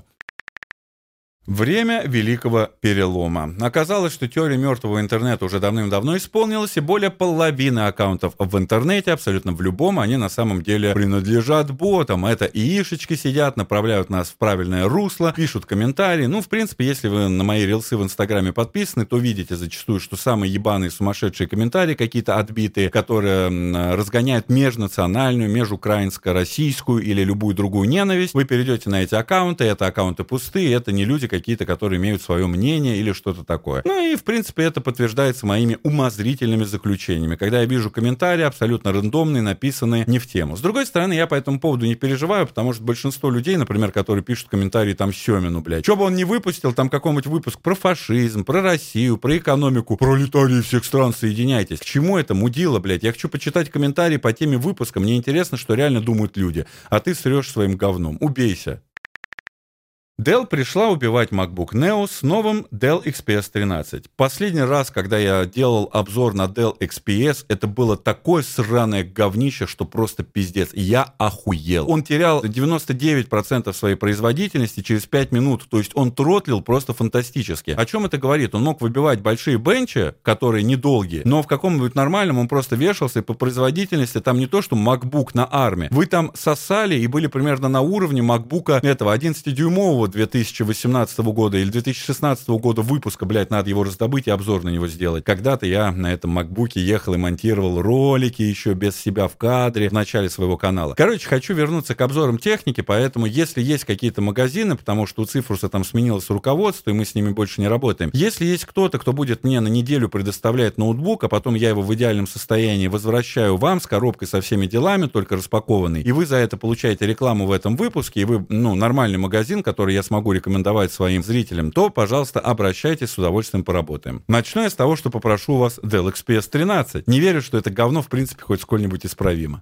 Время великого перелома. Оказалось, что теория мертвого интернета уже давным-давно исполнилась, и более половины аккаунтов в интернете, абсолютно в любом, они на самом деле принадлежат ботам. Это яишечки сидят, направляют нас в правильное русло, пишут комментарии. Ну, в принципе, если вы на мои рилсы в Инстаграме подписаны, то видите зачастую, что самые ебаные сумасшедшие комментарии какие-то отбитые, которые разгоняют межнациональную, межукраинско-российскую или любую другую ненависть. Вы перейдете на эти аккаунты, это аккаунты пустые, это не люди, какие-то, которые имеют свое мнение или что-то такое. Ну и, в принципе, это подтверждается моими умозрительными заключениями, когда я вижу комментарии абсолютно рандомные, написанные не в тему. С другой стороны, я по этому поводу не переживаю, потому что большинство людей, например, которые пишут комментарии там Семину, блядь, что бы он не выпустил, там какой-нибудь выпуск про фашизм, про Россию, про экономику, пролетарии всех стран, соединяйтесь. К чему это мудило, блядь? Я хочу почитать комментарии по теме выпуска, мне интересно, что реально думают люди, а ты срешь своим говном. Убейся. Dell пришла убивать MacBook Neo с новым Dell икс пи эс тринадцать. Последний раз, когда я делал обзор на Dell икс пи эс, это было такое сраное говнище, что просто пиздец. Я охуел. Он терял девяносто девять процентов своей производительности через пять минут, то есть он тротлил просто фантастически. О чем это говорит? Он мог выбивать большие бенчи, которые недолгие, но в каком-нибудь нормальном он просто вешался, и по производительности там не то, что MacBook на арме. Вы там сосали и были примерно на уровне MacBook этого одиннадцатидюймового две тысячи восемнадцатого года или две тысячи шестнадцатого года выпуска, блядь, надо его раздобыть и обзор на него сделать. Когда-то я на этом MacBook'е ехал и монтировал ролики еще без себя в кадре в начале своего канала. Короче, хочу вернуться к обзорам техники, поэтому если есть какие-то магазины, потому что у Цифруса там сменилось руководство, и мы с ними больше не работаем. Если есть кто-то, кто будет мне на неделю предоставлять ноутбук, а потом я его в идеальном состоянии возвращаю вам с коробкой со всеми делами, только распакованный, и вы за это получаете рекламу в этом выпуске, и вы, ну, нормальный магазин, который я смогу рекомендовать своим зрителям, то, пожалуйста, обращайтесь, с удовольствием поработаем. Начну я с того, что попрошу у вас Dell икс пи эс тринадцать. Не верю, что это говно, в принципе, хоть сколь-нибудь исправимо.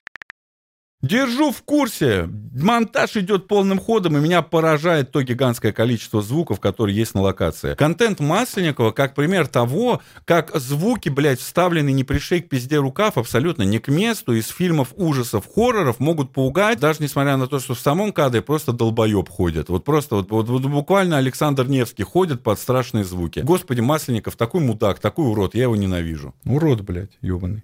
Держу в курсе. Монтаж идет полным ходом, и меня поражает то гигантское количество звуков, которые есть на локации. Контент Масленникова как пример того, как звуки, блядь, вставленные не пришей к пизде рукав, абсолютно не к месту, из фильмов ужасов, хорроров могут пугать, даже несмотря на то, что в самом кадре просто долбоеб ходит. Вот просто вот, вот, вот буквально Александр Невский ходит под страшные звуки. Господи, Масленников такой мудак, такой урод, я его ненавижу. Урод, блядь, ёбаный.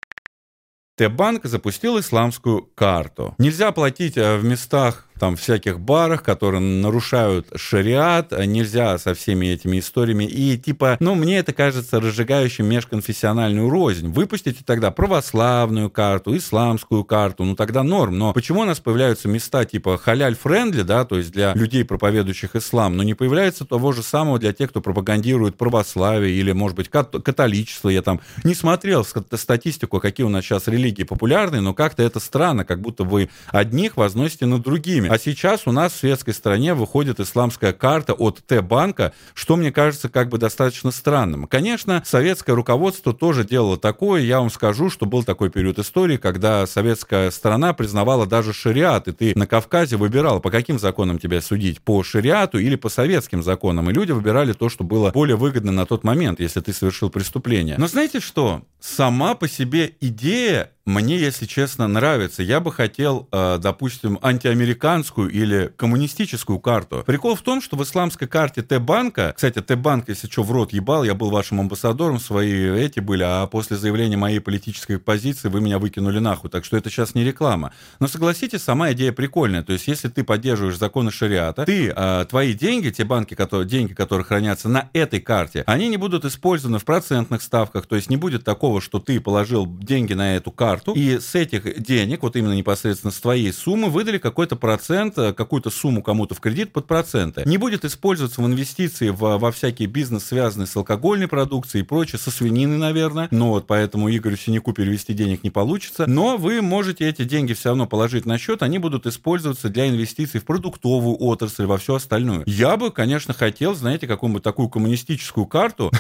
Т-банк запустил исламскую карту. Нельзя платить в местах, там, всяких барах, которые нарушают шариат, нельзя со всеми этими историями. И, типа, ну, мне это кажется разжигающим межконфессиональную рознь. Выпустите тогда православную карту, исламскую карту, ну, тогда норм. Но почему у нас появляются места, типа, халяль-френдли, да, то есть для людей, проповедующих ислам, но не появляется того же самого для тех, кто пропагандирует православие или, может быть, католичество. Я там не смотрел статистику, какие у нас сейчас религии популярные, но как-то это странно, как будто вы одних возносите над другими. А сейчас у нас в светской стране выходит исламская карта от Т-банка, что мне кажется как бы достаточно странным. Конечно, советское руководство тоже делало такое. Я вам скажу, что был такой период истории, когда советская страна признавала даже шариат, и ты на Кавказе выбирал, по каким законам тебя судить, по шариату или по советским законам. И люди выбирали то, что было более выгодно на тот момент, если ты совершил преступление. Но знаете что? Сама по себе идея мне, если честно, нравится. Я бы хотел, э, допустим, антиамериканскую или коммунистическую карту. Прикол в том, что в исламской карте Т-банка, кстати, Т-банк, если что, в рот ебал, я был вашим амбассадором, свои эти были, а после заявления моей политической позиции вы меня выкинули нахуй, так что это сейчас не реклама. Но согласитесь, сама идея прикольная. То есть, если ты поддерживаешь законы шариата, ты, э, твои деньги, те банки, которые, деньги, которые хранятся на этой карте, они не будут использованы в процентных ставках, то есть не будет такого, что ты положил деньги на эту карту, и с этих денег, вот именно непосредственно с твоей суммы, выдали какой-то процент, какую-то сумму кому-то в кредит под проценты. Не будет использоваться в инвестиции в, во всякие бизнес, связанные с алкогольной продукцией и прочее, со свининой, наверное. Но вот поэтому Игорю Синяку перевести денег не получится. Но вы можете эти деньги все равно положить на счет, они будут использоваться для инвестиций в продуктовую отрасль, во все остальное. Я бы, конечно, хотел, знаете, какую-нибудь такую коммунистическую карту.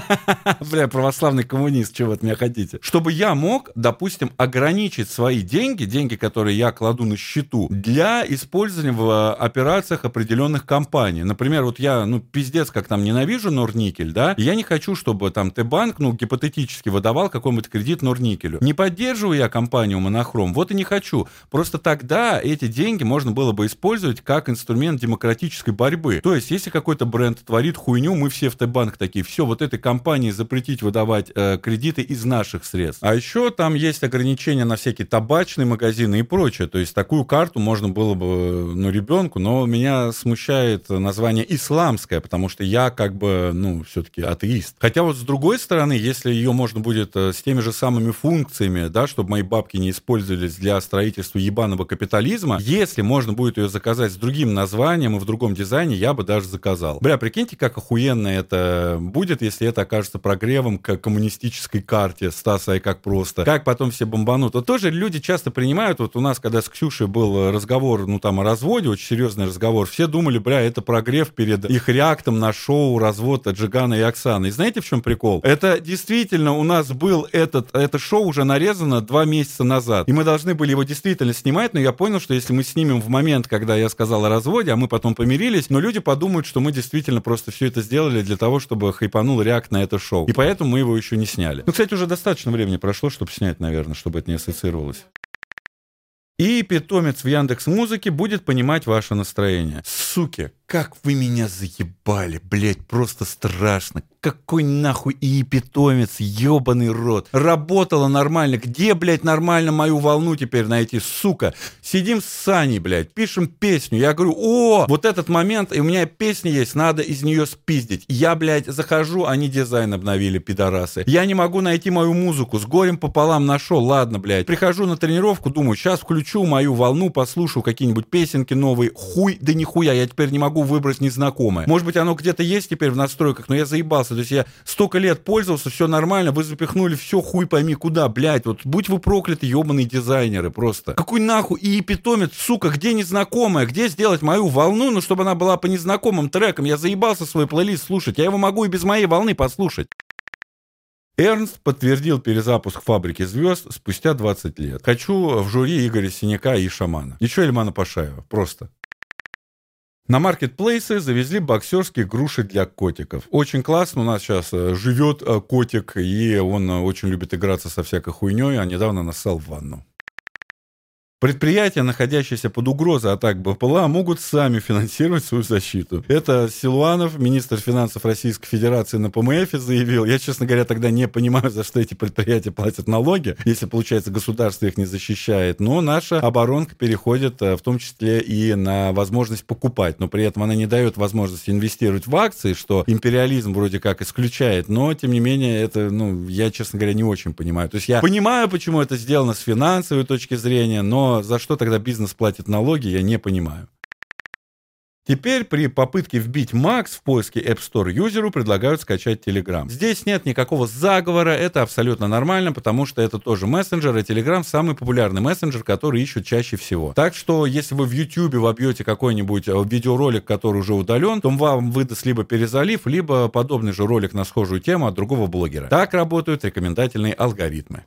Бля, православный коммунист, чего вы от меня хотите? Чтобы я мог, допустим, ограничить свои деньги, деньги, которые я кладу на счету, для использования в операциях определенных компаний. Например, вот я, ну, пиздец, как там ненавижу Норникель, да, и я не хочу, чтобы там Т-банк, ну, гипотетически выдавал какой-нибудь кредит Норникелю. Не поддерживаю я компанию Монохром, вот и не хочу. Просто тогда эти деньги можно было бы использовать как инструмент демократической борьбы. То есть, если какой-то бренд творит хуйню, мы все в Т-банк такие, все, вот этой компании запретить выдавать э, кредиты из наших средств. А еще там есть ограничения на всякие табачные магазины и прочее. То есть такую карту можно было бы, ну, ребенку, но меня смущает название исламское, потому что я как бы, ну, все-таки атеист. Хотя вот с другой стороны, если ее можно будет с теми же самыми функциями, да, чтобы мои бабки не использовались для строительства ебаного капитализма, если можно будет ее заказать с другим названием и в другом дизайне, я бы даже заказал. Бля, прикиньте, как охуенно это будет, если это окажется прогревом к коммунистической карте Стаса и как просто. Как потом все бомбанут. Вот тоже люди часто принимают, вот у нас, когда с Ксюшей был разговор, ну, там, о разводе, очень серьезный разговор, все думали, бля, это прогрев перед их реактом на шоу «Развод» Джигана и Оксаны. И знаете, в чем прикол? Это действительно у нас был этот, это шоу уже нарезано два месяца назад, и мы должны были его действительно снимать, но я понял, что если мы снимем в момент, когда я сказал о разводе, а мы потом помирились, но люди подумают, что мы действительно просто все это сделали для того, чтобы хайпанул реакт на это шоу. И поэтому мы его еще не сняли. Ну, кстати, уже достаточно времени прошло, чтобы снять, наверное, чтобы это не ассоциировалось. И питомец в Яндекс.Музыке будет понимать ваше настроение. Суки, как вы меня заебали, блять, просто страшно. Какой нахуй и питомец, ебаный рот. Работала нормально. Где, блядь, нормально мою волну теперь найти, сука? Сидим с Саней, блядь, пишем песню. Я говорю, о, вот этот момент, и у меня песня есть, надо из нее спиздить. Я, блядь, захожу, они дизайн обновили, пидорасы. Я не могу найти мою музыку, с горем пополам нашел, ладно, блядь. Прихожу на тренировку, думаю, сейчас включу мою волну, послушаю какие-нибудь песенки новые. Хуй, да нихуя, я теперь не могу выбрать незнакомое. Может быть, оно где-то есть теперь в настройках, но я заебался. То есть я столько лет пользовался, все нормально, вы запихнули все, хуй пойми куда, блядь, вот будь вы прокляты, ебаные дизайнеры просто. Какой нахуй и питомец, сука, где незнакомая, где сделать мою волну, ну, чтобы она была по незнакомым трекам, я заебался свой плейлист слушать, я его могу и без моей волны послушать. Эрнст подтвердил перезапуск «Фабрики звезд» спустя двадцать лет. Хочу в жюри Игоря Синяка и Шамана. Ничего, Ильмана Пашаева, просто. На маркетплейсы завезли боксерские груши для котиков. Очень классно, у нас сейчас живет котик, и он очень любит играться со всякой хуйней, а недавно нассал в ванну. Предприятия, находящиеся под угрозой атак БПЛА, могут сами финансировать свою защиту. Это Силуанов, министр финансов Российской Федерации, на ПМФ заявил. Я, честно говоря, тогда не понимаю, за что эти предприятия платят налоги, если, получается, государство их не защищает. Но наша оборонка переходит в том числе и на возможность покупать. Но при этом она не дает возможности инвестировать в акции, что империализм вроде как исключает. Но, тем не менее, это, ну, я, честно говоря, не очень понимаю. То есть я понимаю, почему это сделано с финансовой точки зрения, но за что тогда бизнес платит налоги, я не понимаю. Теперь при попытке вбить Макс в поиске App Store юзеру предлагают скачать Telegram. Здесь нет никакого заговора, это абсолютно нормально, потому что это тоже мессенджер, и Telegram самый популярный мессенджер, который ищут чаще всего. Так что, если вы в YouTube вобьете какой-нибудь видеоролик, который уже удален, то вам выдаст либо перезалив, либо подобный же ролик на схожую тему от другого блогера. Так работают рекомендательные алгоритмы.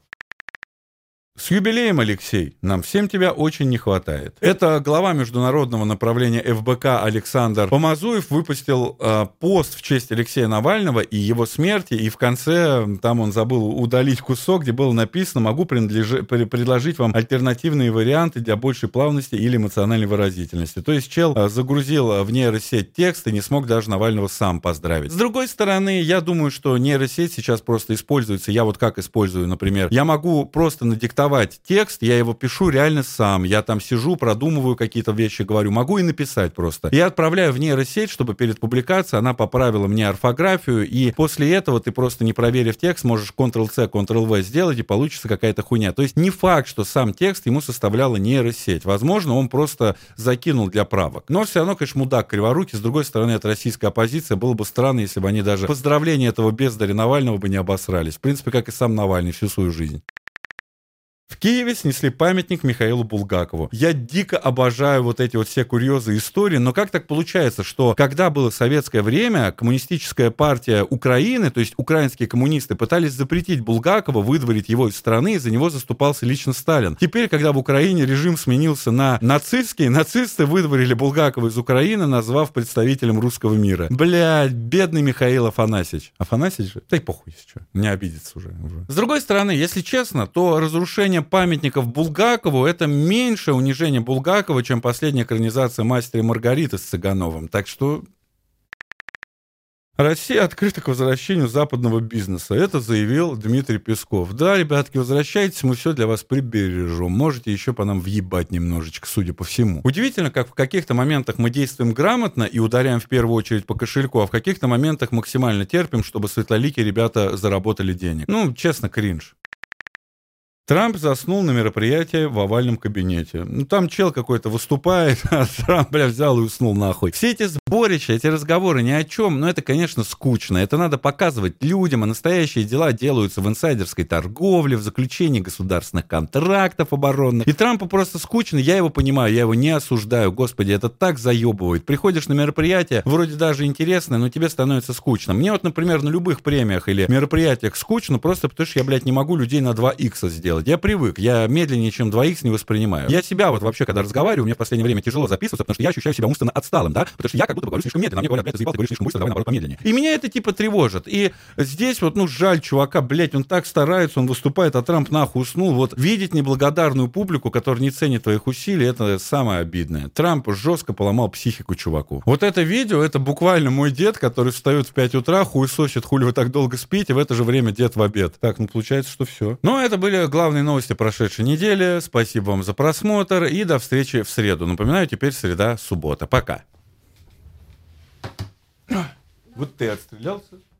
С юбилеем, Алексей! Нам всем тебя очень не хватает. Это глава международного направления эф бэ ка Александр Помазуев выпустил э, пост в честь Алексея Навального и его смерти, и в конце там он забыл удалить кусок, где было написано: могу принадлеж... предложить вам альтернативные варианты для большей плавности или эмоциональной выразительности. То есть чел э, загрузил в нейросеть текст и не смог даже Навального сам поздравить. С другой стороны, я думаю, что нейросеть сейчас просто используется. Я вот как использую, например, я могу просто надиктовать текст, я его пишу реально сам, я там сижу, продумываю какие-то вещи, говорю, могу и написать просто. Я отправляю в нейросеть, чтобы перед публикацией она поправила мне орфографию, и после этого ты просто, не проверив текст, можешь контрол-C, контрол-V сделать, и получится какая-то хуйня. То есть не факт, что сам текст ему составляла нейросеть. Возможно, он просто закинул для правок. Но все равно, конечно, мудак криворукий. С другой стороны, это российская оппозиция. Было бы странно, если бы они даже поздравления этого бездаря Навального бы не обосрались. В принципе, как и сам Навальный всю свою жизнь. В Киеве снесли памятник Михаилу Булгакову. Я дико обожаю вот эти вот все курьезы истории, но как так получается, что когда было советское время, коммунистическая партия Украины, то есть украинские коммунисты, пытались запретить Булгакова, выдворить его из страны, и за него заступался лично Сталин. Теперь, когда в Украине режим сменился на нацистский, нацисты выдворили Булгакова из Украины, назвав представителем русского мира. Блядь, бедный Михаил Афанасьевич. Афанасьевич же? Да и похуй, если что, не обидится уже, уже. С другой стороны, если честно, то разрушение памятников Булгакову — это меньше унижение Булгакова, чем последняя экранизация «Мастера и Маргариты» с Цыгановым. Так что Россия открыта к возвращению западного бизнеса. Это заявил Дмитрий Песков. Да, ребятки, возвращайтесь, мы все для вас прибережем. Можете еще по нам въебать немножечко, судя по всему. Удивительно, как в каких-то моментах мы действуем грамотно и ударяем в первую очередь по кошельку, а в каких-то моментах максимально терпим, чтобы светлоликие ребята заработали денег. Ну, честно, кринж. Трамп заснул на мероприятии в овальном кабинете. Ну, там чел какой-то выступает, а Трамп, бля, взял и уснул нахуй. Все эти сборища, эти разговоры ни о чем, но это, конечно, скучно. Это надо показывать людям, а настоящие дела делаются в инсайдерской торговле, в заключении государственных контрактов оборонных. И Трампу просто скучно, я его понимаю, я его не осуждаю. Господи, это так заебывает. Приходишь на мероприятие, вроде даже интересное, но тебе становится скучно. Мне вот, например, на любых премиях или мероприятиях скучно, просто потому что я, блядь, не могу людей на два икса сделать. Я привык, я медленнее, чем два икс не воспринимаю. Я себя вот вообще, когда разговариваю, мне в последнее время тяжело записываться, потому что я ощущаю себя умственно отсталым, да? Потому что я как будто бы говорю слишком медленно, а мне говорят, блядь, ты заебал, ты говоришь слишком быстро, давай наоборот помедленнее. И меня это типа тревожит. И здесь вот, ну, жаль чувака, блядь, он так старается, он выступает, а Трамп нахуй уснул. Вот видеть неблагодарную публику, которая не ценит твоих усилий, это самое обидное. Трамп жестко поломал психику чуваку. Вот это видео, это буквально мой дед, который встает в пять утра, хуесосит, хули вы так долго спите, в это же время дед в обед. Так, ну получается, что все. Но это были главные новости прошедшей недели. Спасибо вам за просмотр и до встречи в среду. Напоминаю, теперь среда, суббота. Пока. Вот ты отстрелялся.